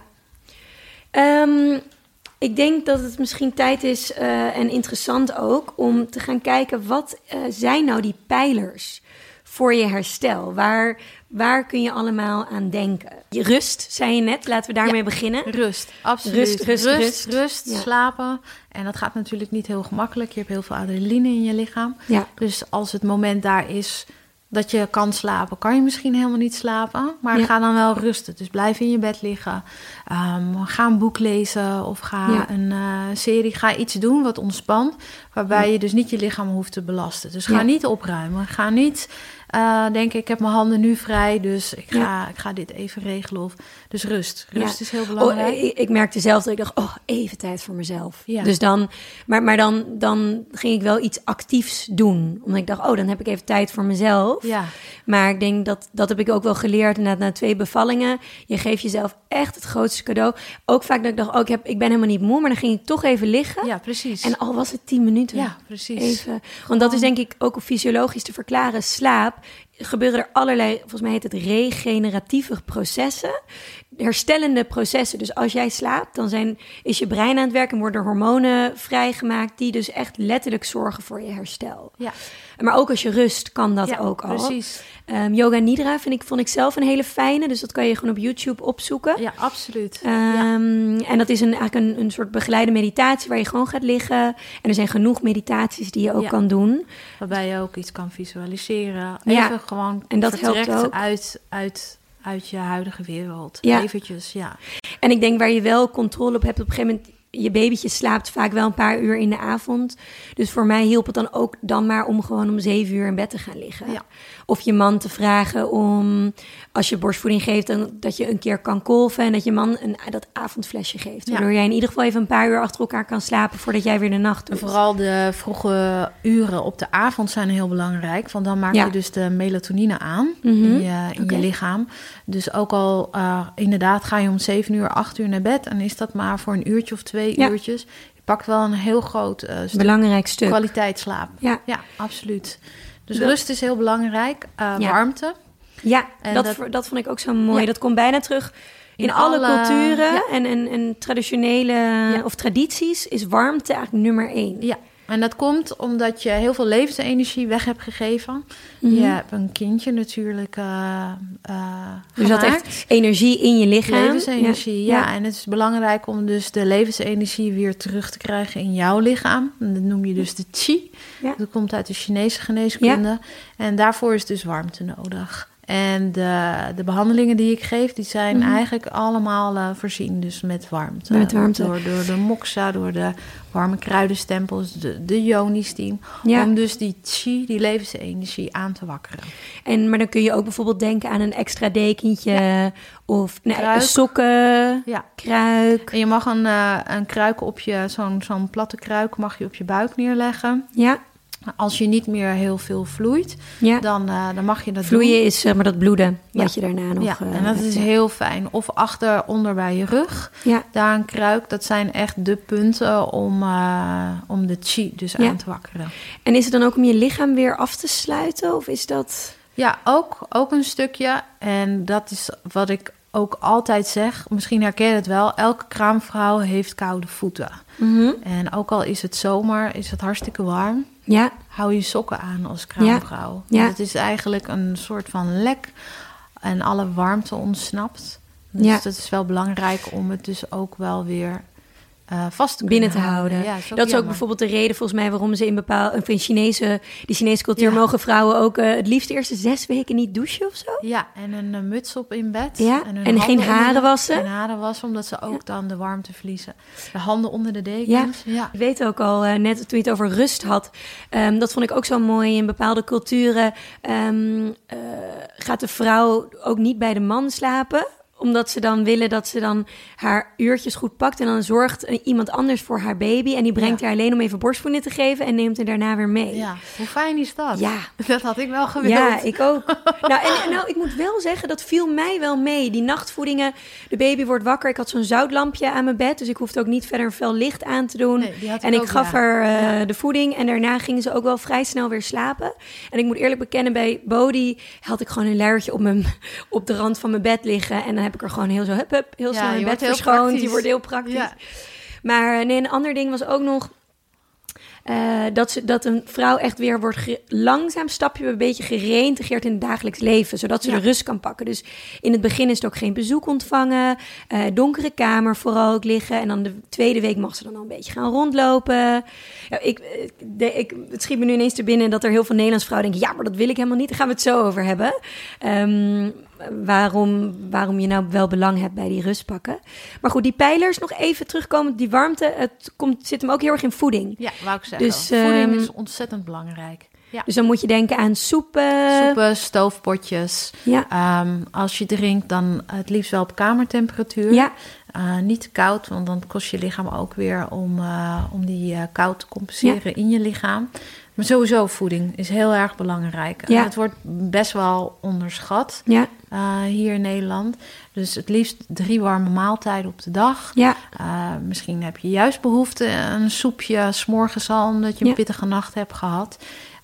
Um, ik denk dat het misschien tijd is uh, en interessant ook om te gaan kijken, wat uh, zijn nou die pijlers voor je herstel? Waar, waar kun je allemaal aan denken? Je rust, zei je net. Laten we daarmee ja. beginnen. Rust, absoluut. Rust, rust, rust, rust. rust Ja. slapen. En dat gaat natuurlijk niet heel gemakkelijk. Je hebt heel veel adrenaline in je lichaam. Ja. Dus als het moment daar is dat je kan slapen, kan je misschien helemaal niet slapen. Maar Ja. ga dan wel rusten. Dus blijf in je bed liggen. Um, ga een boek lezen of ga Ja. een uh, serie. Ga iets doen wat ontspant, waarbij Ja. je dus niet je lichaam hoeft te belasten. Dus ga Ja. niet opruimen. Ga niet uh, denken, ik heb mijn handen nu vrij, dus ik ga, Ja. ik ga dit even regelen. Of, dus rust. Rust Ja. is heel belangrijk. Oh, ik, ik merkte zelf dat ik dacht, oh, even tijd voor mezelf. Ja. Dus dan, maar, maar dan, dan ging ik wel iets actiefs doen. Omdat ik dacht, oh, dan heb ik even tijd voor mezelf. Ja. Maar ik denk dat, dat heb ik ook wel geleerd na, na twee bevallingen. Je geeft jezelf echt het grootste cadeau. Ook vaak dat ik dacht, oh, ik, heb, ik ben helemaal niet moe. Maar dan ging ik toch even liggen. Ja, precies. En al was het tien minuten. Ja, precies. Even. Want dat is denk ik ook fysiologisch te verklaren. Slaap gebeuren er allerlei, volgens mij heet het regeneratieve processen. Herstellende processen. Dus als jij slaapt, dan zijn, is je brein aan het werken en worden er hormonen vrijgemaakt die dus echt letterlijk zorgen voor je herstel. Ja. Maar ook als je rust, kan dat Ja, ook al. precies. Um, yoga Nidra vind ik, vond ik zelf een hele fijne. Dus dat kan je gewoon op YouTube opzoeken. Ja, absoluut. Um, ja. En dat is een, eigenlijk een, een soort begeleide meditatie waar je gewoon gaat liggen. En er zijn genoeg meditaties die je ook Ja. kan doen. Waarbij je ook iets kan visualiseren. Ja. Even gewoon En dat helpt vertrekt ook. Uit, uit, uit je huidige wereld. Ja. Eventjes, ja. En ik denk waar je wel controle op hebt, op een gegeven moment, je babytje slaapt vaak wel een paar uur in de avond. Dus voor mij hielp het dan ook dan maar om gewoon om zeven uur in bed te gaan liggen. Ja. Of je man te vragen om, als je borstvoeding geeft, dan, dat je een keer kan kolven en dat je man een, dat avondflesje geeft. Ja. Waardoor jij in ieder geval even een paar uur achter elkaar kan slapen voordat jij weer de nacht doet. En vooral de vroege uren op de avond zijn heel belangrijk. Want dan maak Ja. je dus de melatonine aan Mhm. in, je, in Oké. je lichaam. Dus ook al uh, inderdaad ga je om zeven uur, acht uur naar bed. En is dat maar voor een uurtje of twee Ja. uurtjes. Je pakt wel een heel groot uh, stuk Belangrijk stuk. kwaliteit slaap. Ja. Ja, absoluut. Dus Dat- rust is heel belangrijk. Uh, Ja. Warmte. Ja, En dat, dat- vo- dat vond ik ook zo mooi. Ja. Dat komt bijna terug in, In alle, alle- culturen ja. en, en, en traditionele of tradities is warmte eigenlijk nummer één. Ja, en dat komt omdat je heel veel levensenergie weg hebt gegeven. Mhm. Je hebt een kindje natuurlijk uh, uh, Dus dat gemaakt. echt energie in je lichaam. Levensenergie, ja. Ja. En het is belangrijk om dus de levensenergie weer terug te krijgen in jouw lichaam. En dat noem je dus de qi. Ja. Dat komt uit de Chinese geneeskunde. En daarvoor is dus warmte nodig. En de, de behandelingen die ik geef, die zijn Mhm. eigenlijk allemaal uh, voorzien dus met warmte. Met warmte. Door, door de moxa, door de warme kruidenstempels, de, de yoni-steam. Ja. Om dus die qi, die levensenergie aan te wakkeren. En, maar dan kun je ook bijvoorbeeld denken aan een extra dekentje of nee, Kruik. sokken, Ja. kruik. En je mag een, uh, een kruik op je, zo'n zo'n platte kruik mag je op je buik neerleggen. Ja, Als je niet meer heel veel vloeit, ja. dan, uh, dan mag je dat Vloeien doen. is zeg maar dat bloeden Ja. wat je daarna nog... Ja, eh, en dat hebt, is ja. heel fijn. Of achter, onder bij je rug. Ja, Daar een kruik, dat zijn echt de punten om, uh, om de qi dus Ja. aan te wakkeren. en is het dan ook om je lichaam weer af te sluiten? Of is dat... Ja, ook, ook een stukje. En dat is wat ik ook altijd zeg. Misschien herken je het wel. Elke kraamvrouw heeft koude voeten. Mhm. En ook al is het zomer, is het hartstikke warm. Ja, Hou je sokken aan als kraamvrouw. Ja. Ja. Het is eigenlijk een soort van lek en alle warmte ontsnapt. Dus Ja. dat is wel belangrijk om het dus ook wel weer uh, vast te binnen te houden. houden. Ja, is dat is ook bijvoorbeeld de reden volgens mij waarom ze in bepaalde, in Chinese, die Chinese cultuur ja. mogen vrouwen ook uh, het liefst de eerste zes weken niet douchen of zo. Ja, en een uh, muts op in bed. Ja, en, en geen haren wassen. Geen haren wassen, omdat ze ook ja. dan de warmte verliezen. De handen onder de dekens. Ja, ja. Ik weet ook al, uh, net toen je het over rust had, um, dat vond ik ook zo mooi in bepaalde culturen. Um, uh, gaat de vrouw ook niet bij de man slapen, omdat ze dan willen dat ze dan haar uurtjes goed pakt en dan zorgt iemand anders voor haar baby en die brengt ja. haar alleen om even borstvoeding te geven en neemt haar daarna weer mee. Ja, hoe fijn is dat? Ja. Dat had ik wel gewild. Ja, ik ook. nou, en, nou, ik moet wel zeggen, dat viel mij wel mee. Die nachtvoedingen, de baby wordt wakker. Ik had zo'n zoutlampje aan mijn bed, dus ik hoefde ook niet verder veel licht aan te doen. Nee, die had ik en ik ook, gaf ja. haar uh, ja. de voeding en daarna gingen ze ook wel vrij snel weer slapen. En ik moet eerlijk bekennen, bij Bodhi had ik gewoon een luiertje op, mijn, op de rand van mijn bed liggen en dan heb ik er gewoon heel zo hup, hup, heel snel ja, in bed verschoond. Die wordt heel praktisch. Ja. Maar nee, een ander ding was ook nog uh, dat, ze, dat een vrouw echt weer wordt ge- langzaam stapje bij een beetje gereïntegreerd in het dagelijks leven, zodat ze ja. de rust kan pakken. Dus in het begin is het ook geen bezoek ontvangen, uh, donkere kamer vooral ook liggen. En dan de tweede week mag ze dan al een beetje gaan rondlopen. Ja, ik, de, ik, het schiet me nu ineens te binnen dat er heel veel Nederlandse vrouwen denken, ja, maar dat wil ik helemaal niet. Daar gaan we het zo over hebben. Um, Waarom, waarom je nou wel belang hebt bij die rustpakken. Maar goed, die pijlers, nog even terugkomen. Die warmte, het komt, zit hem ook heel erg in voeding. Ja, wou ik zeggen. Dus, voeding um, is ontzettend belangrijk. Ja. Dus dan moet je denken aan soepen. Soepen, stoofpotjes. Ja. Um, als je drinkt, dan het liefst wel op kamertemperatuur. Ja. Uh, niet te koud, want dan kost je lichaam ook weer om, uh, om die uh, kou te compenseren ja. in je lichaam. Maar sowieso voeding is heel erg belangrijk. Ja. Het wordt best wel onderschat ja. uh, hier in Nederland. Dus het liefst drie warme maaltijden op de dag. Ja. Uh, misschien heb je juist behoefte aan een soepje 's morgens al, omdat je een ja. pittige nacht hebt gehad.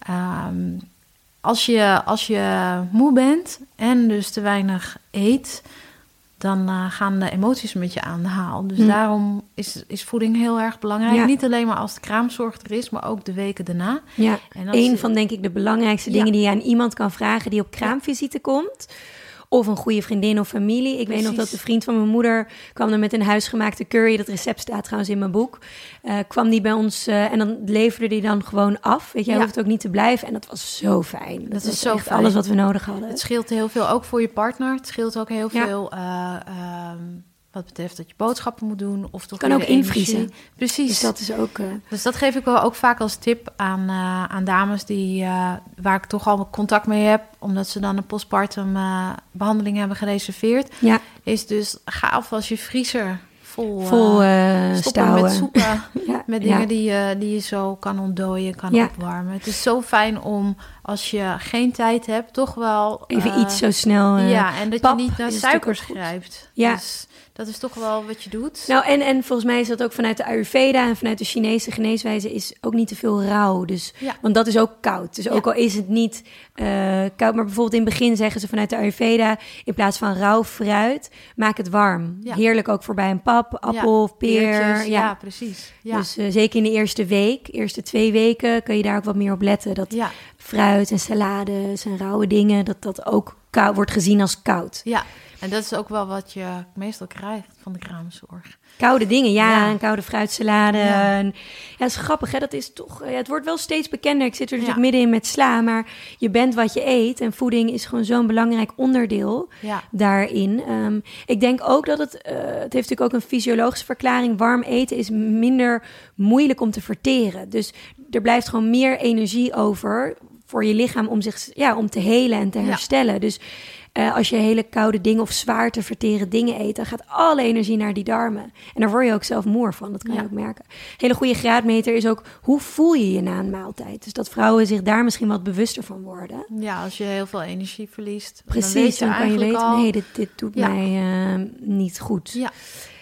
Um, als je, als je moe bent en dus te weinig eet, dan uh, gaan de emoties met je aan de haal. Dus hm. daarom is, is voeding heel erg belangrijk. Ja. Niet alleen maar als de kraamzorg er is, maar ook de weken daarna. Ja, een je... van denk ik de belangrijkste ja. dingen die je aan iemand kan vragen die op kraamvisite ja. komt. Of een goede vriendin of familie. Ik Precies. weet nog dat de vriend van mijn moeder kwam er met een huisgemaakte curry. Dat recept staat trouwens in mijn boek. Uh, kwam die bij ons uh, en dan leverde die dan gewoon af. Weet je, hij ja. hoeft ook niet te blijven. En dat was zo fijn. Dat, dat is zo fijn. Alles wat we nodig hadden. Het scheelt heel veel, ook voor je partner. Het scheelt ook heel ja. veel uh, uh, wat betreft dat je boodschappen moet doen. Of toch kan ook invriezen. Precies. Dus dat is ook... Uh... Dus dat geef ik wel ook vaak als tip aan, uh, aan dames die, uh, waar ik toch al contact mee heb, omdat ze dan een postpartum uh, behandeling hebben gereserveerd. Ja. Is dus ga alvast je vriezer vol, vol uh, stoppen stouwen. met soepen. ja. Met dingen ja. die, uh, die je zo kan ontdooien, kan ja. opwarmen. Het is zo fijn om, als je geen tijd hebt, toch wel... Even uh, iets zo snel... Uh, ja, en dat pap, je niet naar suikers grijpt. Ja. Dus dat is toch wel wat je doet. Nou, en, en volgens mij is dat ook vanuit de Ayurveda en vanuit de Chinese geneeswijze is ook niet te veel rauw. Dus, ja. Want dat is ook koud. Dus ook ja. al is het niet uh, koud, maar bijvoorbeeld in het begin zeggen ze vanuit de Ayurveda, in plaats van rauw fruit, maak het warm. Ja. Heerlijk ook voor bij een pap, appel, ja. peer. Peertjes, ja. ja, precies. Ja. Dus uh, zeker in de eerste week, eerste twee weken, kun je daar ook wat meer op letten. Dat ja. fruit en salades en rauwe dingen, dat dat ook koud, wordt gezien als koud. Ja. En dat is ook wel wat je meestal krijgt van de kraamzorg. Koude dingen, ja. ja. Een koude fruitsalade. Ja. En, ja, dat is grappig, hè. Dat is toch... Ja, het wordt wel steeds bekender. Ik zit er natuurlijk ja. middenin met sla, maar je bent wat je eet. En voeding is gewoon zo'n belangrijk onderdeel ja. daarin. Um, ik denk ook dat het... Uh, het heeft natuurlijk ook een fysiologische verklaring. Warm eten is minder moeilijk om te verteren. Dus er blijft gewoon meer energie over voor je lichaam om zich, ja, om te helen en te herstellen. Ja. Dus Uh, als je hele koude dingen of zwaar te verteren dingen eet, dan gaat alle energie naar die darmen. En daar word je ook zelf moe van, dat kan ja. je ook merken. Een hele goede graadmeter is ook, hoe voel je je na een maaltijd? Dus dat vrouwen zich daar misschien wat bewuster van worden. Ja, als je heel veel energie verliest. Precies, dan, weet je dan kan je weten, al... nee, dit, dit doet ja. mij uh, niet goed. Ja.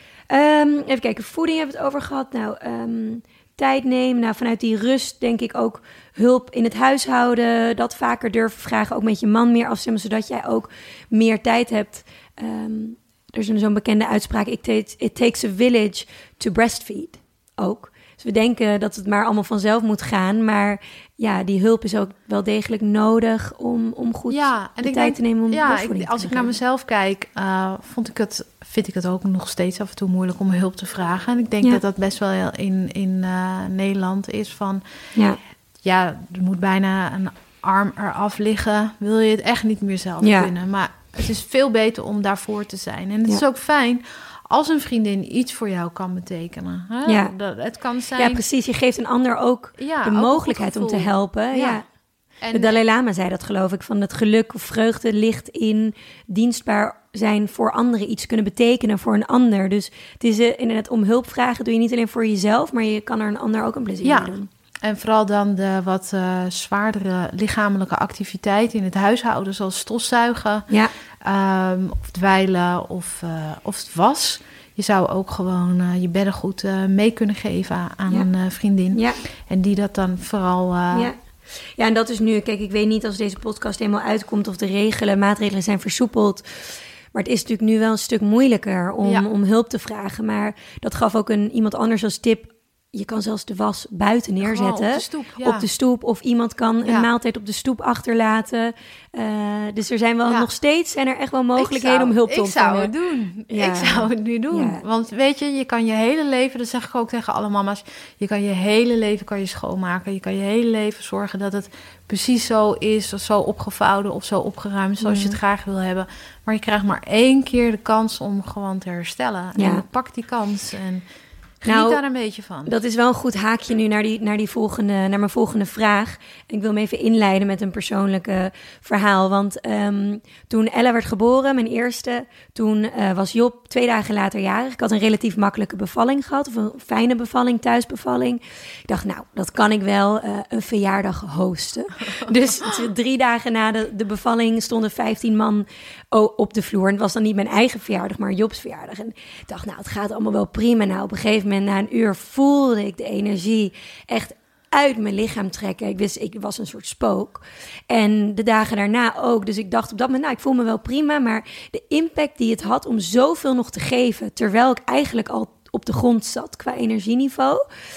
Um, even kijken, voeding hebben we het over gehad. Nou, um, tijd nemen. Nou, vanuit die rust denk ik ook hulp in het huishouden. Dat vaker durven vragen. Ook met je man meer afstemmen, zodat jij ook meer tijd hebt. Um, er is zo'n bekende uitspraak. It takes, it takes a village to breastfeed. Ook. Dus we denken dat het maar allemaal vanzelf moet gaan. Maar ja, die hulp is ook wel degelijk nodig om, om goed ja, en de ik tijd denk, te nemen om ja, borstvoeding ik, te als ik geven. naar mezelf kijk, uh, vond ik het, vind ik het ook nog steeds af en toe moeilijk om hulp te vragen. En ik denk Ja. dat dat best wel in, in uh, Nederland is van... Ja. ja, er moet bijna een arm eraf liggen. Wil je het echt niet meer zelf Ja. kunnen. Maar het is veel beter om daarvoor te zijn. En het Ja. is ook fijn als een vriendin iets voor jou kan betekenen. Hè? Ja. Dat, het kan zijn... Ja, precies. Je geeft een ander ook Ja, de ook mogelijkheid een om goed te gevoel. helpen. Ja. Ja. En, De Dalai Lama zei dat, geloof ik, van het geluk of vreugde ligt in dienstbaar zijn voor anderen, iets kunnen betekenen voor een ander. Dus het is uh, inderdaad om hulp vragen doe je niet alleen voor jezelf, maar je kan er een ander ook een plezier Ja. mee doen. En vooral dan de wat uh, zwaardere lichamelijke activiteiten in het huishouden, zoals stofzuigen, Ja. um, of dweilen of, uh, of het was. Je zou ook gewoon uh, je beddengoed uh, mee kunnen geven aan Ja. een uh, vriendin. Ja. En die dat dan vooral... Uh, Ja. Ja, en dat is nu, kijk, ik weet niet als deze podcast helemaal uitkomt of de regelen, maatregelen zijn versoepeld. Maar het is natuurlijk nu wel een stuk moeilijker om, Ja. om hulp te vragen. Maar dat gaf ook een, iemand anders als tip. Je kan zelfs de was buiten neerzetten. Gewoon op de stoep, ja. Op de stoep. Of iemand kan Ja. een maaltijd op de stoep achterlaten. Uh, dus er zijn wel Ja. nog steeds zijn er echt wel mogelijkheden zou, om hulp te ik ontvangen. zou het doen. Ja. Ik zou het nu doen. Ja. Want weet je, je kan je hele leven, dat zeg ik ook tegen alle mama's, je kan je hele leven kan je schoonmaken. Je kan je hele leven zorgen dat het precies zo is, of zo opgevouwen of zo opgeruimd zoals Ja. je het graag wil hebben. Maar je krijgt maar één keer de kans om gewoon te herstellen. Ja. En pak die kans en geniet Nou, daar een beetje van. Dat is wel een goed haakje nu naar, die, naar, die volgende, naar mijn volgende vraag. En ik wil hem even inleiden met een persoonlijke verhaal. Want um, toen Ella werd geboren, mijn eerste, toen uh, was Job twee dagen later jarig. Ik had een relatief makkelijke bevalling gehad, of een fijne bevalling, thuisbevalling. Ik dacht, nou, dat kan ik wel uh, een verjaardag hosten. Dus t- drie dagen na de, de bevalling stonden vijftien man op de vloer. En het was dan niet mijn eigen verjaardag, maar Jobs verjaardag. En ik dacht, nou, het gaat allemaal wel prima. Nou, op een gegeven moment, na een uur, voelde ik de energie echt uit mijn lichaam trekken. Ik wist, ik was een soort spook. En de dagen daarna ook. Dus ik dacht op dat moment, nou, ik voel me wel prima. Maar de impact die het had om zoveel nog te geven, terwijl ik eigenlijk al op de grond zat qua energieniveau,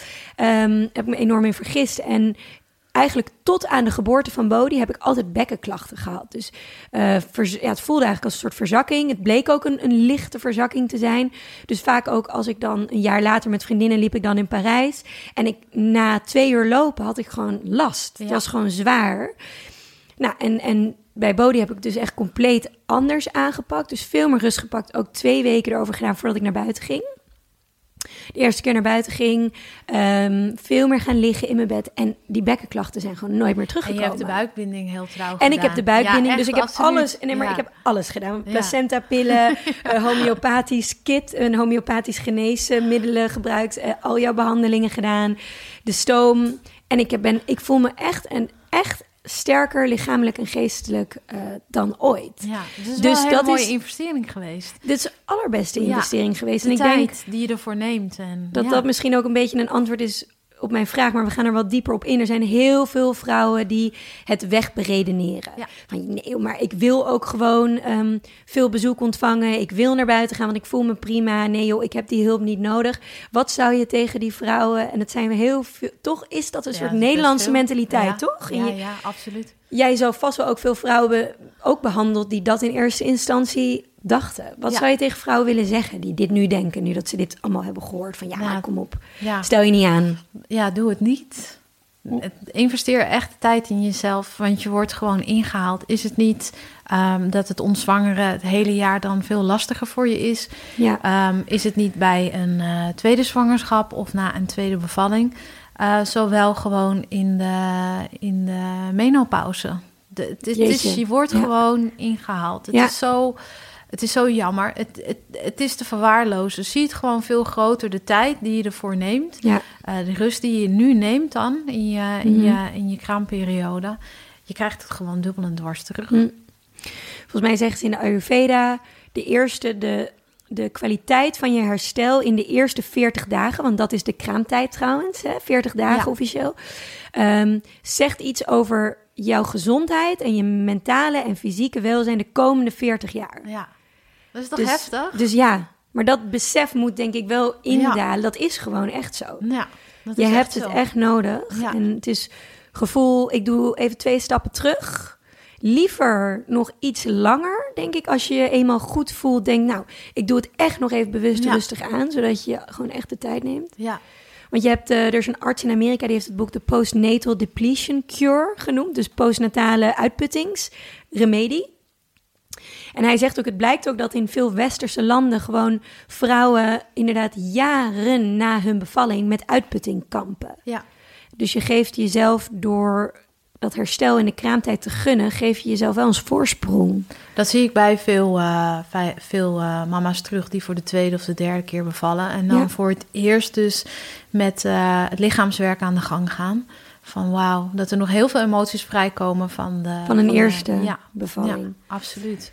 um, heb ik me enorm in vergist. En eigenlijk tot aan de geboorte van Bodhi heb ik altijd bekkenklachten gehad. Dus uh, vers- ja, het voelde eigenlijk als een soort verzakking. Het bleek ook een, een lichte verzakking te zijn. Dus vaak ook als ik dan een jaar later met vriendinnen liep ik dan in Parijs. En ik na twee uur lopen had ik gewoon last. Ja. Het was gewoon zwaar. Nou, en, en bij Bodhi heb ik dus echt compleet anders aangepakt. Dus veel meer rust gepakt. Ook twee weken erover gedaan voordat ik naar buiten ging. De eerste keer naar buiten ging, um, veel meer gaan liggen in mijn bed. En die bekkenklachten zijn gewoon nooit meer En teruggekomen. je hebt de buikbinding heel trouw En gedaan. ik heb de buikbinding, Ja, dus ik echt, heb absoluut. alles. Nee, maar Ja. ik heb alles gedaan. Ja. Placenta-pillen, uh, homeopathisch kit, een homeopathisch geneesmiddelen gebruikt, uh, al jouw behandelingen gedaan, de stoom. En ik heb ben, ik voel me echt en echt sterker lichamelijk en geestelijk uh, dan ooit. Ja, dus het is Dus wel een hele dat mooie is- investering geweest. Dit is de allerbeste Ja, investering geweest. De En ik tijd denk die je ervoor neemt. En, dat ja. dat misschien ook een beetje een antwoord is op mijn vraag, maar we gaan er wat dieper op in. Er zijn heel veel vrouwen die het wegberedeneren. Ja. Van nee, maar ik wil ook gewoon um, veel bezoek ontvangen. Ik wil naar buiten gaan, want ik voel me prima. Nee joh, ik heb die hulp niet nodig. Wat zou je tegen die vrouwen, en het zijn we heel veel, toch is dat een Ja, soort dat is Nederlandse veel. mentaliteit, Ja. toch? En Ja, je- ja, absoluut. Jij zou vast wel ook veel vrouwen ook behandeld die dat in eerste instantie dachten. Wat Ja. zou je tegen vrouwen willen zeggen die dit nu denken, nu dat ze dit allemaal hebben gehoord? Van ja, Ja. kom op, Ja. stel je niet aan. Ja, doe het niet. Het- Investeer echt tijd in jezelf, want je wordt gewoon ingehaald. Is het niet um, dat het ontzwangeren het hele jaar dan veel lastiger voor je is? Ja. Um, is het niet bij een uh, tweede zwangerschap of na een tweede bevalling? Uh, zowel gewoon in de, in de menopauze. De, het, is- het is, Jeetje. je wordt Ja. gewoon ingehaald. Het Ja. is zo... Het is zo jammer. Het, het, het is te verwaarlozen. Zie het gewoon veel groter, de tijd die je ervoor neemt. Ja. Uh, de rust die je nu neemt dan in je, in, Mhm. je, in je kraamperiode. Je krijgt het gewoon dubbel en dwars terug. Hm. Volgens mij zeggen ze in de Ayurveda, de eerste, de, de kwaliteit van je herstel in de eerste veertig dagen, want dat is de kraamtijd trouwens, hè, veertig dagen Ja. officieel, um, zegt iets over jouw gezondheid en je mentale en fysieke welzijn de komende veertig jaar. Ja, dat is toch Dus- heftig? Dus ja, maar dat besef moet denk ik wel indalen. Dat is gewoon echt zo. Ja. Dat je is hebt echt het zo. echt nodig. Ja. En het is gevoel, ik doe even twee stappen terug. Liever nog iets langer, denk ik. Als je je eenmaal goed voelt, denk nou, ik doe het echt nog even bewust Ja. rustig aan. Zodat je gewoon echt de tijd neemt. Ja, Want je hebt, uh, er is een arts in Amerika, die heeft het boek de Postnatal Depletion Cure genoemd. Dus postnatale uitputtingsremedie. En hij zegt ook, het blijkt ook dat in veel westerse landen gewoon vrouwen inderdaad jaren na hun bevalling met uitputting kampen. ja. Dus je geeft jezelf door dat herstel in de kraamtijd te gunnen, geef je jezelf wel eens voorsprong. Dat zie ik bij veel, uh, bij veel uh, mama's terug die voor de tweede of de derde keer bevallen. En dan Ja. voor het eerst dus met uh, het lichaamswerk aan de gang gaan. Van wauw, dat er nog heel veel emoties vrijkomen van de... Van een van eerste de, ja, bevalling. Ja, absoluut.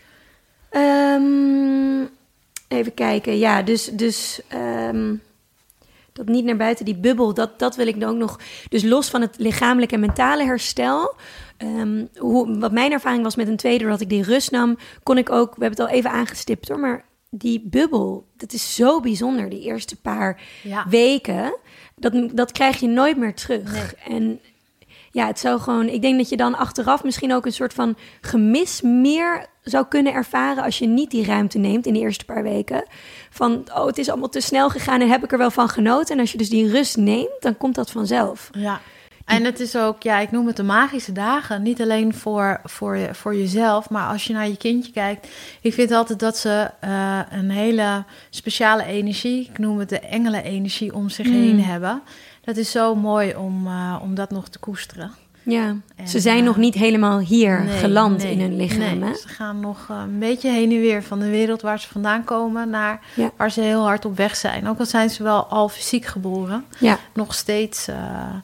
Um, even kijken, ja, dus... dus um, dat niet naar buiten, die bubbel, dat, dat wil ik dan ook nog... Dus los van het lichamelijke en mentale herstel... Um, hoe, wat mijn ervaring was met een tweede, doordat ik die rust nam... kon ik ook, we hebben het al even aangestipt hoor... maar die bubbel, dat is zo bijzonder, die eerste paar Ja. weken... Dat, dat krijg je nooit meer terug. Nee. En ja, het zou gewoon... Ik denk dat je dan achteraf misschien ook een soort van gemis meer zou kunnen ervaren... als je niet die ruimte neemt in de eerste paar weken. Van, oh, het is allemaal te snel gegaan en heb ik er wel van genoten. En als je dus die rust neemt, dan komt dat vanzelf. Ja, en het is ook, ja, ik noem het de magische dagen. Niet alleen voor, voor, je, voor jezelf, maar als je naar je kindje kijkt. Ik vind altijd dat ze uh, een hele speciale energie, ik noem het de engelenenergie, om zich Mm. heen hebben. Dat is zo mooi om, uh, om dat nog te koesteren. Ja, En, ze zijn uh, nog niet helemaal hier Nee, geland nee, in hun lichaam. nee. Hè? Ze gaan nog uh, een beetje heen en weer van de wereld waar ze vandaan komen naar Ja. waar ze heel hard op weg zijn. Ook al zijn ze wel al fysiek geboren, Ja, nog steeds uh,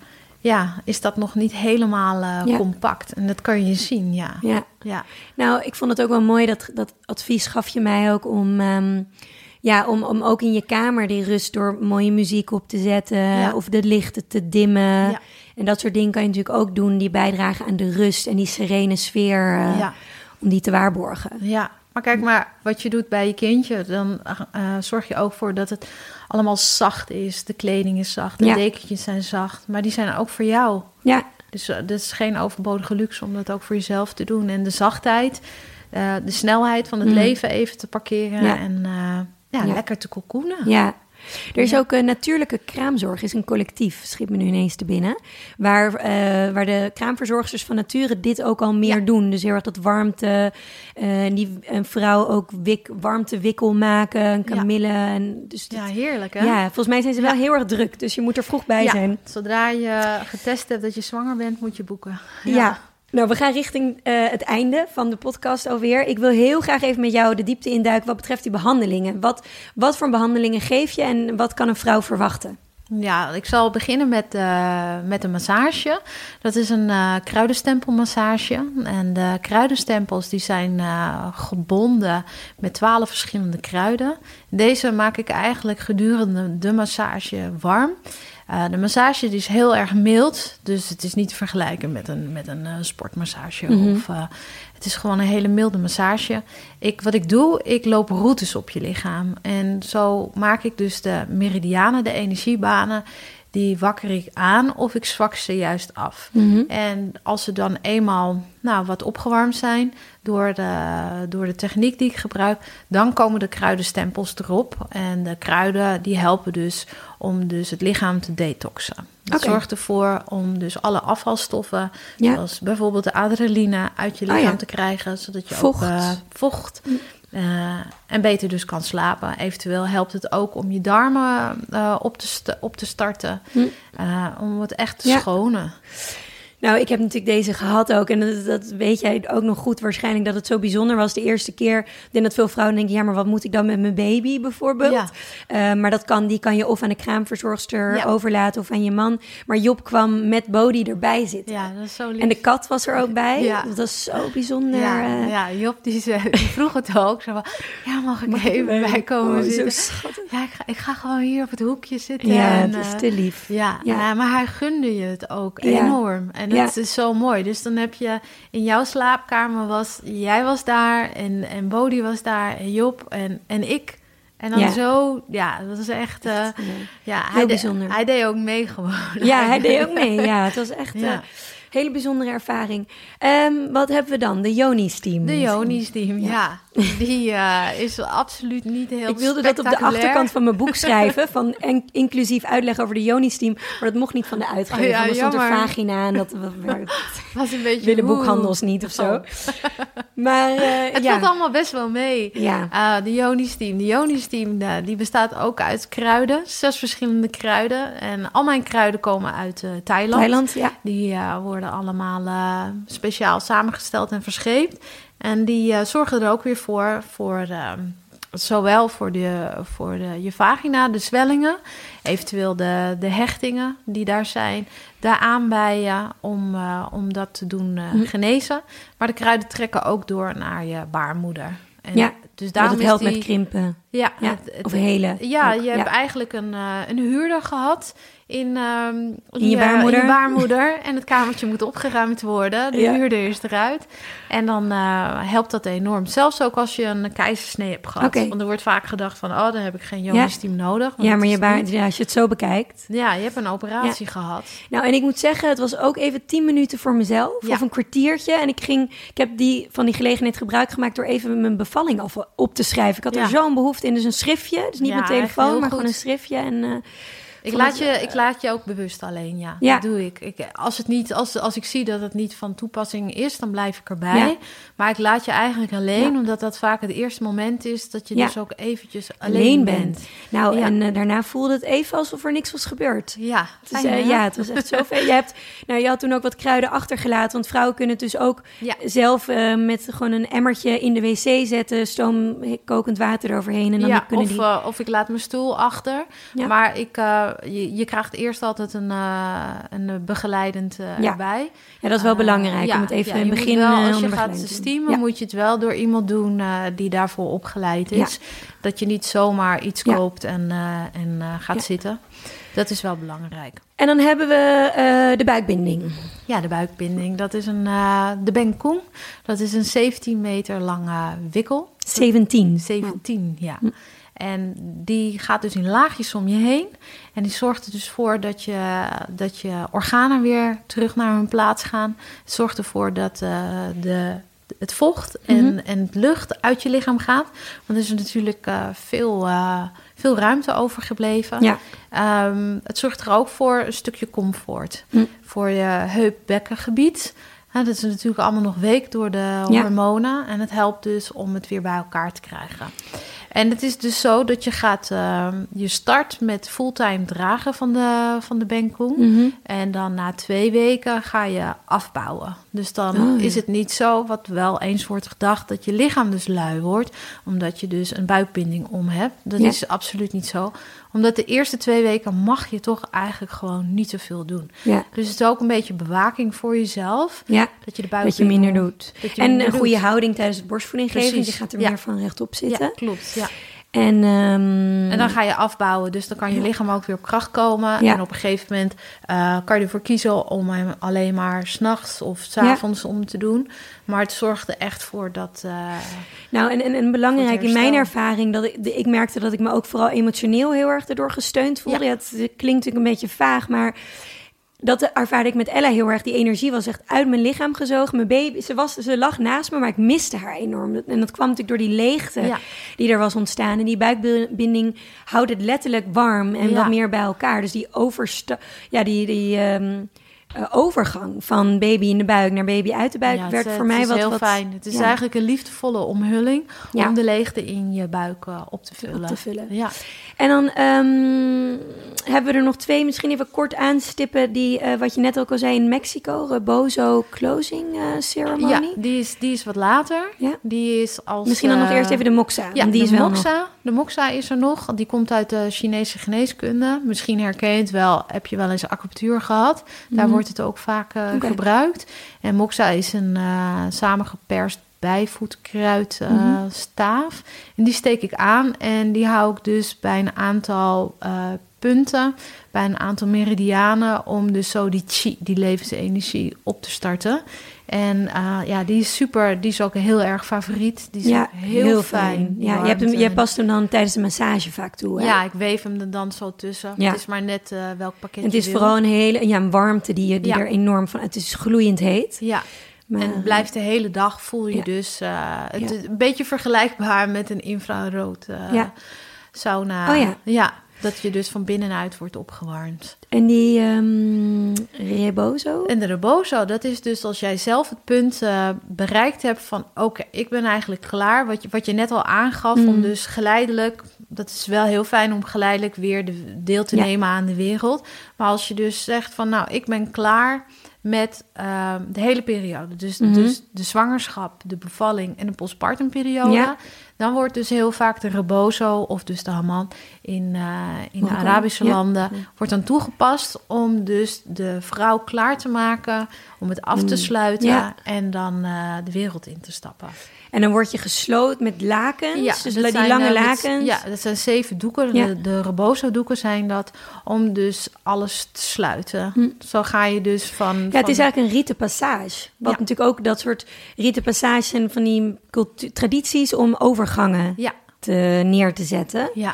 ja, is dat nog niet helemaal uh, Ja. compact. En dat kan je zien, ja. ja. Ja, Nou, ik vond het ook wel mooi, dat, dat advies gaf je mij ook om... Um, Ja, om, om ook in je kamer die rust door mooie muziek op te zetten... Ja. of de lichten te dimmen. Ja. En dat soort dingen kan je natuurlijk ook doen... die bijdragen aan de rust en die serene sfeer... Uh, ja, om die te waarborgen. ja. Maar kijk maar, wat je doet bij je kindje... dan uh, zorg je ook voor dat het allemaal zacht is. De kleding is zacht, de Ja. dekentjes zijn zacht. Maar die zijn ook voor jou. Ja, Dus uh, dat is geen overbodige luxe om dat ook voor jezelf te doen. En de zachtheid, uh, de snelheid van het Mm. leven even te parkeren... Ja. en uh, ja, Ja. lekker te cocoonen. ja. Er is Ja. ook een natuurlijke kraamzorg, is een collectief, schiet me nu ineens te binnen. Waar, uh, waar de kraamverzorgsters van nature dit ook al meer Ja. doen. Dus heel erg dat warmte, uh, die een vrouw ook wik, warmtewikkel maken, een kamille. En dus Ja, dat- heerlijk hè? ja, volgens mij zijn ze wel Ja. heel erg druk, dus je moet er vroeg bij Ja, zijn. zodra je getest hebt dat je zwanger bent, moet je boeken. Ja. Nou, we gaan richting uh, het einde van de podcast alweer. Ik wil heel graag even met jou de diepte induiken wat betreft die behandelingen. Wat, wat voor behandelingen geef je en wat kan een vrouw verwachten? Ja, ik zal beginnen met, uh, met een massage. Dat is een uh, kruidenstempelmassage. En de kruidenstempels die zijn uh, gebonden met twaalf verschillende kruiden. Deze maak ik eigenlijk gedurende de massage warm. Uh, de massage die is heel erg mild, dus het is niet te vergelijken met een, met een uh, sportmassage. Mm-hmm. Of, uh, het is gewoon een hele milde massage. Ik, wat ik doe, ik loop routes op je lichaam. En zo maak ik dus de meridianen, de energiebanen, die wakker ik aan of ik zwak ze juist af. Mm-hmm. En als ze dan eenmaal nou, wat opgewarmd zijn door de, door de techniek die ik gebruik, dan komen de kruidenstempels erop. En de kruiden die helpen dus om dus het lichaam te detoxen. Dat Oké. zorgt ervoor om dus alle afvalstoffen, Ja. zoals bijvoorbeeld de adrenaline, uit je lichaam Oh ja. te krijgen, zodat je Vocht. ook uh, vocht uh, en beter dus kan slapen. Eventueel helpt het ook om je darmen uh, op, te st- op te starten, Hm. uh, om het echt te Ja. schonen. Nou, ik heb natuurlijk deze gehad ook. En dat, dat weet jij ook nog goed waarschijnlijk, dat het zo bijzonder was de eerste keer. Ik denk dat veel vrouwen denken, ja, maar wat moet ik dan met mijn baby bijvoorbeeld? Ja. Uh, maar dat kan, die kan je of aan de kraamverzorgster Ja. overlaten of aan je man. Maar Job kwam met Bodie erbij zitten. Ja, dat is zo lief. En de kat was er ook bij. Ja. Dat was zo bijzonder. Ja, uh, ja, Job die, zei, die vroeg het ook. Zo van, ja, mag ik Mag ik even erbij? bij komen Oh, zo zitten? schattig. Ja, ik ga, ik ga gewoon hier op het hoekje zitten. Ja, en, dat is uh, te lief. Ja, Ja. ja. maar hij gunde je het ook Ja. enorm. En dat Ja. is zo mooi. Dus dan heb je in jouw slaapkamer was, jij was daar en, en Bodie was daar en Job en, en ik. En dan Ja. zo, ja, dat is echt... Uh, echt uh, ja, heel hij de, bijzonder. Hij deed ook mee gewoon. Ja, hij deed ook mee. Ja, het was echt... Ja. Uh, hele bijzondere ervaring. Um, wat hebben we dan? De Joni-steam. De Joni-steam, ja. ja. Die uh, is absoluut niet heel Ik wilde dat op de achterkant van mijn boek schrijven, van en, inclusief uitleg over de Joni-steam, maar dat mocht niet van de uitgever. Oh, ja, dan stond er vagina en dat was een beetje willen boekhandels niet of zo. Maar uh, het ja. valt allemaal best wel mee. Ja. Uh, de Joni-steam. De Joni-steam uh, die bestaat ook uit kruiden, zes verschillende kruiden. En al mijn kruiden komen uit uh, Thailand. Thailand, ja. Die uh, worden allemaal uh, speciaal samengesteld en verscheept. En die uh, zorgen er ook weer voor, voor uh, zowel voor, de, voor de, je vagina, de zwellingen, eventueel de, de hechtingen die daar zijn, de aanbijen om, uh, om dat te doen uh, mm. genezen. Maar de kruiden trekken ook door naar je baarmoeder. En ja, dus daarom het helpt is die, met krimpen. Ja, ja het, het, of hele. Ja, ook, je ja. hebt eigenlijk een, uh, een huurder gehad in, um, in je baarmoeder. Uh, in je baarmoeder. En het kamertje moet opgeruimd worden. De ja. huurder is eruit. En dan uh, helpt dat enorm. Zelfs ook als je een keizersnee hebt gehad. Okay. Want er wordt vaak gedacht van, oh, dan heb ik geen Joni-steam ja. nodig. Ja, maar je baar, ja, als je het zo bekijkt. Ja, je hebt een operatie ja. gehad. Nou, en ik moet zeggen, het was ook even tien minuten voor mezelf. Ja. Of een kwartiertje. En ik ging, ik heb die, van die gelegenheid gebruik gemaakt door even mijn bevalling af op te schrijven. Ik had ja. er zo'n behoefte in. Dus een schriftje. Dus niet ja, mijn telefoon, maar goed. Gewoon een schriftje. En uh, Ik laat, je, ik laat je ook bewust alleen, ja. ja. Dat doe ik. ik als, het niet, als, als ik zie dat het niet van toepassing is, dan blijf ik erbij. Ja. Maar ik laat je eigenlijk alleen, ja. omdat dat vaak het eerste moment is dat je ja. dus ook eventjes alleen, alleen bent. bent. Nou, ja. en uh, daarna voelde het even alsof er niks was gebeurd. Ja, dus, uh, ja, het was echt zo veel. Je, hebt, nou, je had toen ook wat kruiden achtergelaten, want vrouwen kunnen het dus ook ja. zelf uh, met gewoon een emmertje in de wc zetten, stoom kokend water eroverheen. En dan ja, kunnen of, die... uh, of ik laat mijn stoel achter. Ja. Maar ik... Uh, Je, je krijgt eerst altijd een, uh, een begeleidend uh, ja. erbij. Ja, dat is wel uh, belangrijk. Ja, om het even in het begin wel, uh, als je gaat steamen, ja. moet je het wel door iemand doen uh, die daarvoor opgeleid is. Ja. Dat je niet zomaar iets ja. koopt en, uh, en uh, gaat ja. zitten. Dat is wel belangrijk. En dan hebben we uh, de buikbinding. Ja, de buikbinding. Dat is een, uh, de Bengkung. Dat is een zeventien meter lange wikkel. zeventien? zeventien, ja. ja. En die gaat dus in laagjes om je heen. En die zorgt er dus voor dat je, dat je organen weer terug naar hun plaats gaan. Het zorgt ervoor dat uh, de, het vocht en, mm-hmm. en het lucht uit je lichaam gaat. Want er is natuurlijk uh, veel, uh, veel ruimte overgebleven. Ja. Um, het zorgt er ook voor een stukje comfort. Mm. Voor je heup-bekkengebied. Ja, dat is natuurlijk allemaal nog week door de hormonen. Ja. En het helpt dus om het weer bij elkaar te krijgen. En het is dus zo dat je gaat, uh, je start met fulltime dragen van de, van de Bengkung. Mm-hmm. En dan na twee weken ga je afbouwen. Dus dan oh, ja. is het niet zo, wat wel eens wordt gedacht, dat je lichaam dus lui wordt. Omdat je dus een buikbinding om hebt. Dat ja. is absoluut niet zo. Omdat de eerste twee weken mag je toch eigenlijk gewoon niet zoveel doen. Ja. Dus het is ook een beetje bewaking voor jezelf. Ja, dat je de dat je minder doet. Je en minder een goede doet. houding tijdens het borstvoeding geven. Want je gaat er ja. meer van rechtop zitten. Ja, klopt. Ja. En, um... en dan ga je afbouwen. Dus dan kan je lichaam ook weer op kracht komen. Ja. En op een gegeven moment uh, kan je ervoor kiezen om hem alleen maar 's nachts of 's avonds ja. om te doen. Maar het zorgt er echt voor dat... Uh, nou, en, en, en belangrijk in mijn ervaring, dat ik, ik merkte dat ik me ook vooral emotioneel heel erg erdoor gesteund voelde. Ja. Ja, het, het klinkt natuurlijk een beetje vaag, maar... Dat ervaarde ik met Ella heel erg. Die energie was echt uit mijn lichaam gezogen. Mijn baby, ze, was, ze lag naast me, maar ik miste haar enorm. En dat kwam natuurlijk door die leegte ja. die er was ontstaan. En die buikbinding houdt het letterlijk warm en ja. wat meer bij elkaar. Dus die, oversta- ja, die, die um, uh, overgang van baby in de buik naar baby uit de buik... Ja, werd het, voor mij het is wat... heel wat, fijn. Het is ja. eigenlijk een liefdevolle omhulling... Ja. om de leegte in je buik uh, op te vullen. Op te vullen. Ja. En dan um, hebben we er nog twee, misschien even kort aanstippen... die, uh, wat je net ook al zei, in Mexico, Rebozo Closing uh, Ceremony. Ja, die is, die is wat later. Ja? Die is als, misschien dan uh, nog eerst even de Moxa. Ja, die de, is wel Moxa, nog... de Moxa is er nog. Die komt uit de Chinese geneeskunde. Misschien herken je het wel, heb je wel eens acupunctuur gehad. Daar mm-hmm. wordt het ook vaak uh, okay. gebruikt. En Moxa is een uh, samengeperst bijvoedkruid uh, mm-hmm. staaf. En die steek ik aan en die hou ik dus bij een aantal uh, punten bij een aantal meridianen om dus zo die chi, die levensenergie op te starten. En uh, ja, die is super, die is ook heel erg favoriet. Die is ja, ook heel, heel fijn. fijn. Ja, je, hebt hem, je past hem dan tijdens de massage vaak toe, hè? Ja, ik weef hem er dan zo tussen. Ja. Het is maar net uh, welk pakket en het is je vooral wil. een hele ja, een warmte die, je, die ja. er enorm van... Het is gloeiend heet. Ja. Maar, en het blijft de hele dag, voel je ja. dus... Uh, het ja. een beetje vergelijkbaar met een infrarood uh, ja. sauna. Oh ja. Ja, dat je dus van binnenuit wordt opgewarmd. En die um, rebozo? En de rebozo, dat is dus als jij zelf het punt uh, bereikt hebt van... oké, okay, ik ben eigenlijk klaar. Wat je, wat je net al aangaf, mm. om dus geleidelijk... dat is wel heel fijn om geleidelijk weer de, deel te ja. nemen aan de wereld. Maar als je dus zegt van, nou, ik ben klaar... met uh, de hele periode. Dus, mm-hmm. dus de zwangerschap, de bevalling en de postpartumperiode. Ja. Dan wordt dus heel vaak de rebozo of dus de haman in, uh, in de Arabische ja. landen... Ja. wordt dan toegepast om dus de vrouw klaar te maken... om het af te sluiten ja. en dan uh, de wereld in te stappen. En dan word je gesloten met lakens, ja, dus die zijn, lange uh, lakens. Met, ja, dat zijn zeven doeken. Ja. De, de rebozo-doeken zijn dat om dus alles te sluiten. Hm. Zo ga je dus van... Ja, van... het is eigenlijk een rite passage. Wat ja. natuurlijk ook dat soort rite passages zijn van die cultu- tradities om overgangen ja. te, neer te zetten. Ja.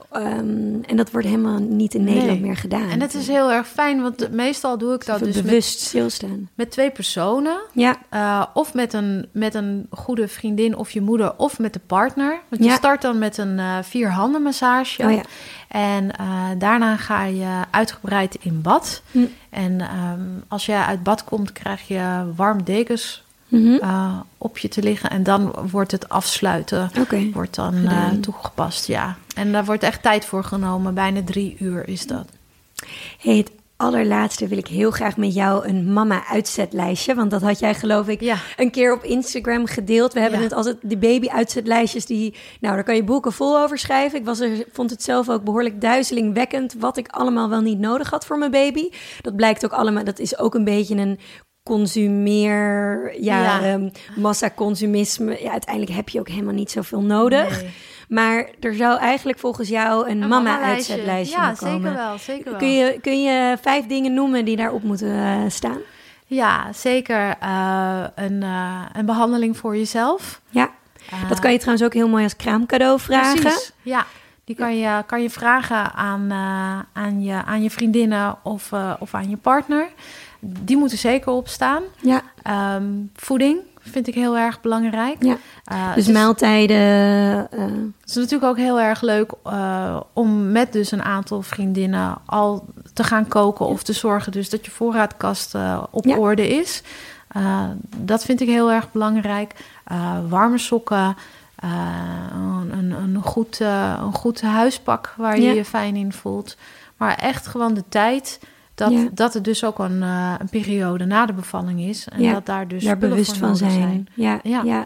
Um, en dat wordt helemaal niet in Nederland nee. meer gedaan. En dat is heel erg fijn, want meestal doe ik dat dus bewust met, stilstaan. Met twee personen. Ja. Uh, of met een, met een goede vriendin of je moeder of met de partner. Want je ja. start dan met een uh, vier handen massage. Oh ja. En uh, daarna ga je uitgebreid in bad. Hm. En um, als je uit bad komt, krijg je warme dekens... Mm-hmm. Uh, op je te liggen. En dan wordt het afsluiten okay. wordt dan uh, toegepast, ja. En daar wordt echt tijd voor genomen. Bijna drie uur is dat. Hey, het allerlaatste wil ik heel graag met jou een mama-uitzetlijstje. Want dat had jij, geloof ik, ja. een keer op Instagram gedeeld. We hebben ja. het als het die baby-uitzetlijstjes die... Nou, daar kan je boeken vol over schrijven. Ik was er, vond het zelf ook behoorlijk duizelingwekkend... wat ik allemaal wel niet nodig had voor mijn baby. Dat blijkt ook allemaal... Dat is ook een beetje een... consumeer, ja, ja. Um, massaconsumisme. Ja, uiteindelijk heb je ook helemaal niet zoveel nodig. Nee. Maar er zou eigenlijk volgens jou een, een mama-uitzetlijstje ja, komen. Zeker wel, zeker wel. Kun je, kun je vijf dingen noemen die daarop moeten uh, staan? Ja, zeker. Uh, een, uh, een behandeling voor jezelf. Ja, uh, dat kan je trouwens ook heel mooi als kraamcadeau vragen. Precies, ja. Die kan je, kan je vragen aan, uh, aan, je, aan je vriendinnen of, uh, of aan je partner. Die moeten zeker opstaan. Ja. Um, voeding vind ik heel erg belangrijk. Ja. Uh, dus maaltijden. Uh... Het is natuurlijk ook heel erg leuk uh, om met dus een aantal vriendinnen al te gaan koken... Ja. of te zorgen dus dat je voorraadkast uh, op ja. orde is. Uh, dat vind ik heel erg belangrijk. Uh, warme sokken. Uh, een, een, goed, uh, een goed huispak waar je ja. je fijn in voelt. Maar echt gewoon de tijd... Dat, ja. dat het dus ook een, uh, een periode na de bevalling is. En ja, dat daar dus daar bewust van zijn. zijn. Ja, ja. Ja.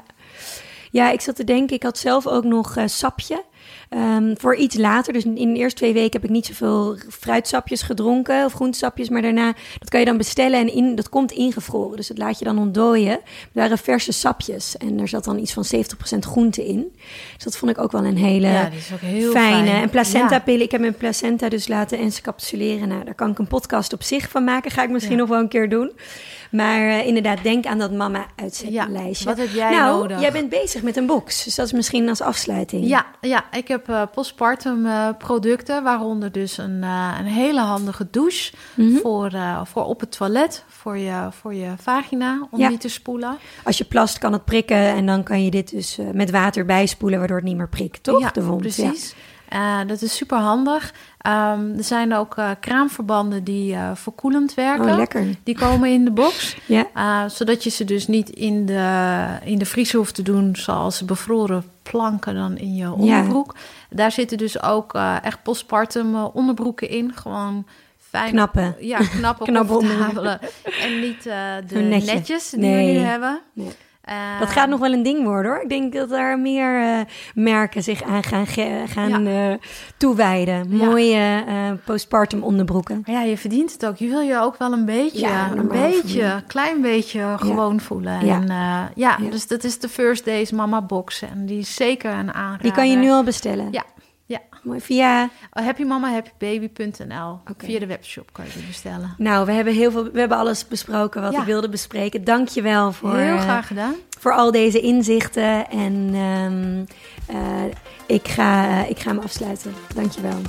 ja, ik zat te denken, ik had zelf ook nog uh, sapje. Um, voor iets later, dus in de eerste twee weken heb ik niet zoveel fruitsapjes gedronken of groentesapjes, maar daarna, dat kan je dan bestellen en in, dat komt ingevroren. Dus dat laat je dan ontdooien. Er waren verse sapjes en er zat dan iets van zeventig procent groente in. Dus dat vond ik ook wel een hele ja, die is ook heel fijne. Fijn. En placenta-pillen, ja. ik heb mijn placenta dus laten encapsuleren. Nou, daar kan ik een podcast op zich van maken. Ga ik misschien ja. nog wel een keer doen. Maar uh, inderdaad, denk aan dat mama-uitzetlijstje. Ja, wat heb jij nou, nodig? Jij bent bezig met een box, dus dat is misschien als afsluiting. Ja, ja ik heb uh, postpartum uh, producten, waaronder dus een, uh, een hele handige douche mm-hmm. voor, uh, voor op het toilet, voor je, voor je vagina, om ja. die te spoelen. Als je plast kan het prikken en dan kan je dit dus uh, met water bijspoelen, waardoor het niet meer prikt, toch? Ja, de wond. precies. Ja. Uh, dat is super handig. Um, er zijn ook uh, kraamverbanden die uh, verkoelend werken. Oh, lekker. Die komen in de box. Ja. Uh, zodat je ze dus niet in de, in de vriezer hoeft te doen... zoals bevroren planken dan in je onderbroek. Ja. Daar zitten dus ook uh, echt postpartum uh, onderbroeken in. Gewoon fijn. Knappen. Ja, knappe, comfortabele. En niet uh, de Netje. netjes die nee. we nu hebben. Nee. Uh, dat gaat nog wel een ding worden, hoor. Ik denk dat er meer uh, merken zich aan gaan, ge- gaan ja. uh, toewijden. Ja. Mooie uh, postpartum onderbroeken. Ja, je verdient het ook. Je wil je ook wel een beetje, ja, een beetje, een klein beetje gewoon ja. voelen. Ja. En, uh, ja, ja, dus dat is de First Days Mama Box. En die is zeker een aanrader. Die kan je nu al bestellen? Ja. Ja. Mooi, via... happy mama happy baby punt n l. Okay. Via de webshop kan je het bestellen. Nou, we hebben heel veel, we hebben alles besproken wat ja. ik wilde bespreken. Dank je wel voor... Heel graag gedaan. Uh, voor al deze inzichten. En um, uh, ik, ga, uh, ik ga hem afsluiten. Dank je wel.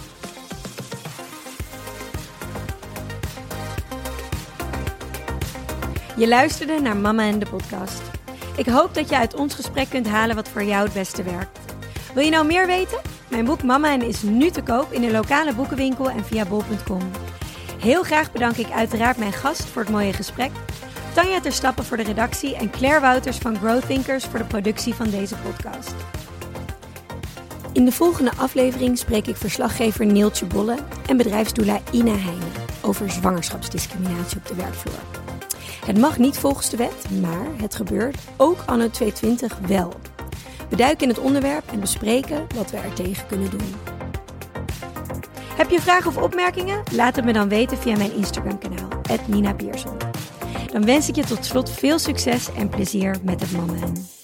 Je luisterde naar Mama en de podcast. Ik hoop dat je uit ons gesprek kunt halen wat voor jou het beste werkt. Wil je nou meer weten? Mijn boek Mama en is nu te koop in een lokale boekenwinkel en via bol punt com. Heel graag bedank ik uiteraard mijn gast voor het mooie gesprek, Tanja Terstappen voor de redactie en Claire Wouters van Growth Thinkers voor de productie van deze podcast. In de volgende aflevering spreek ik verslaggever Neeltje Bolle en bedrijfsdoula Ina Heijnen over zwangerschapsdiscriminatie op de werkvloer. Het mag niet volgens de wet, maar het gebeurt ook anno tweeduizend twintig wel. We duiken in het onderwerp en bespreken wat we er tegen kunnen doen. Heb je vragen of opmerkingen? Laat het me dan weten via mijn Instagram-kanaal, at Nina Pierson. Dan wens ik je tot slot veel succes en plezier met het mamaen.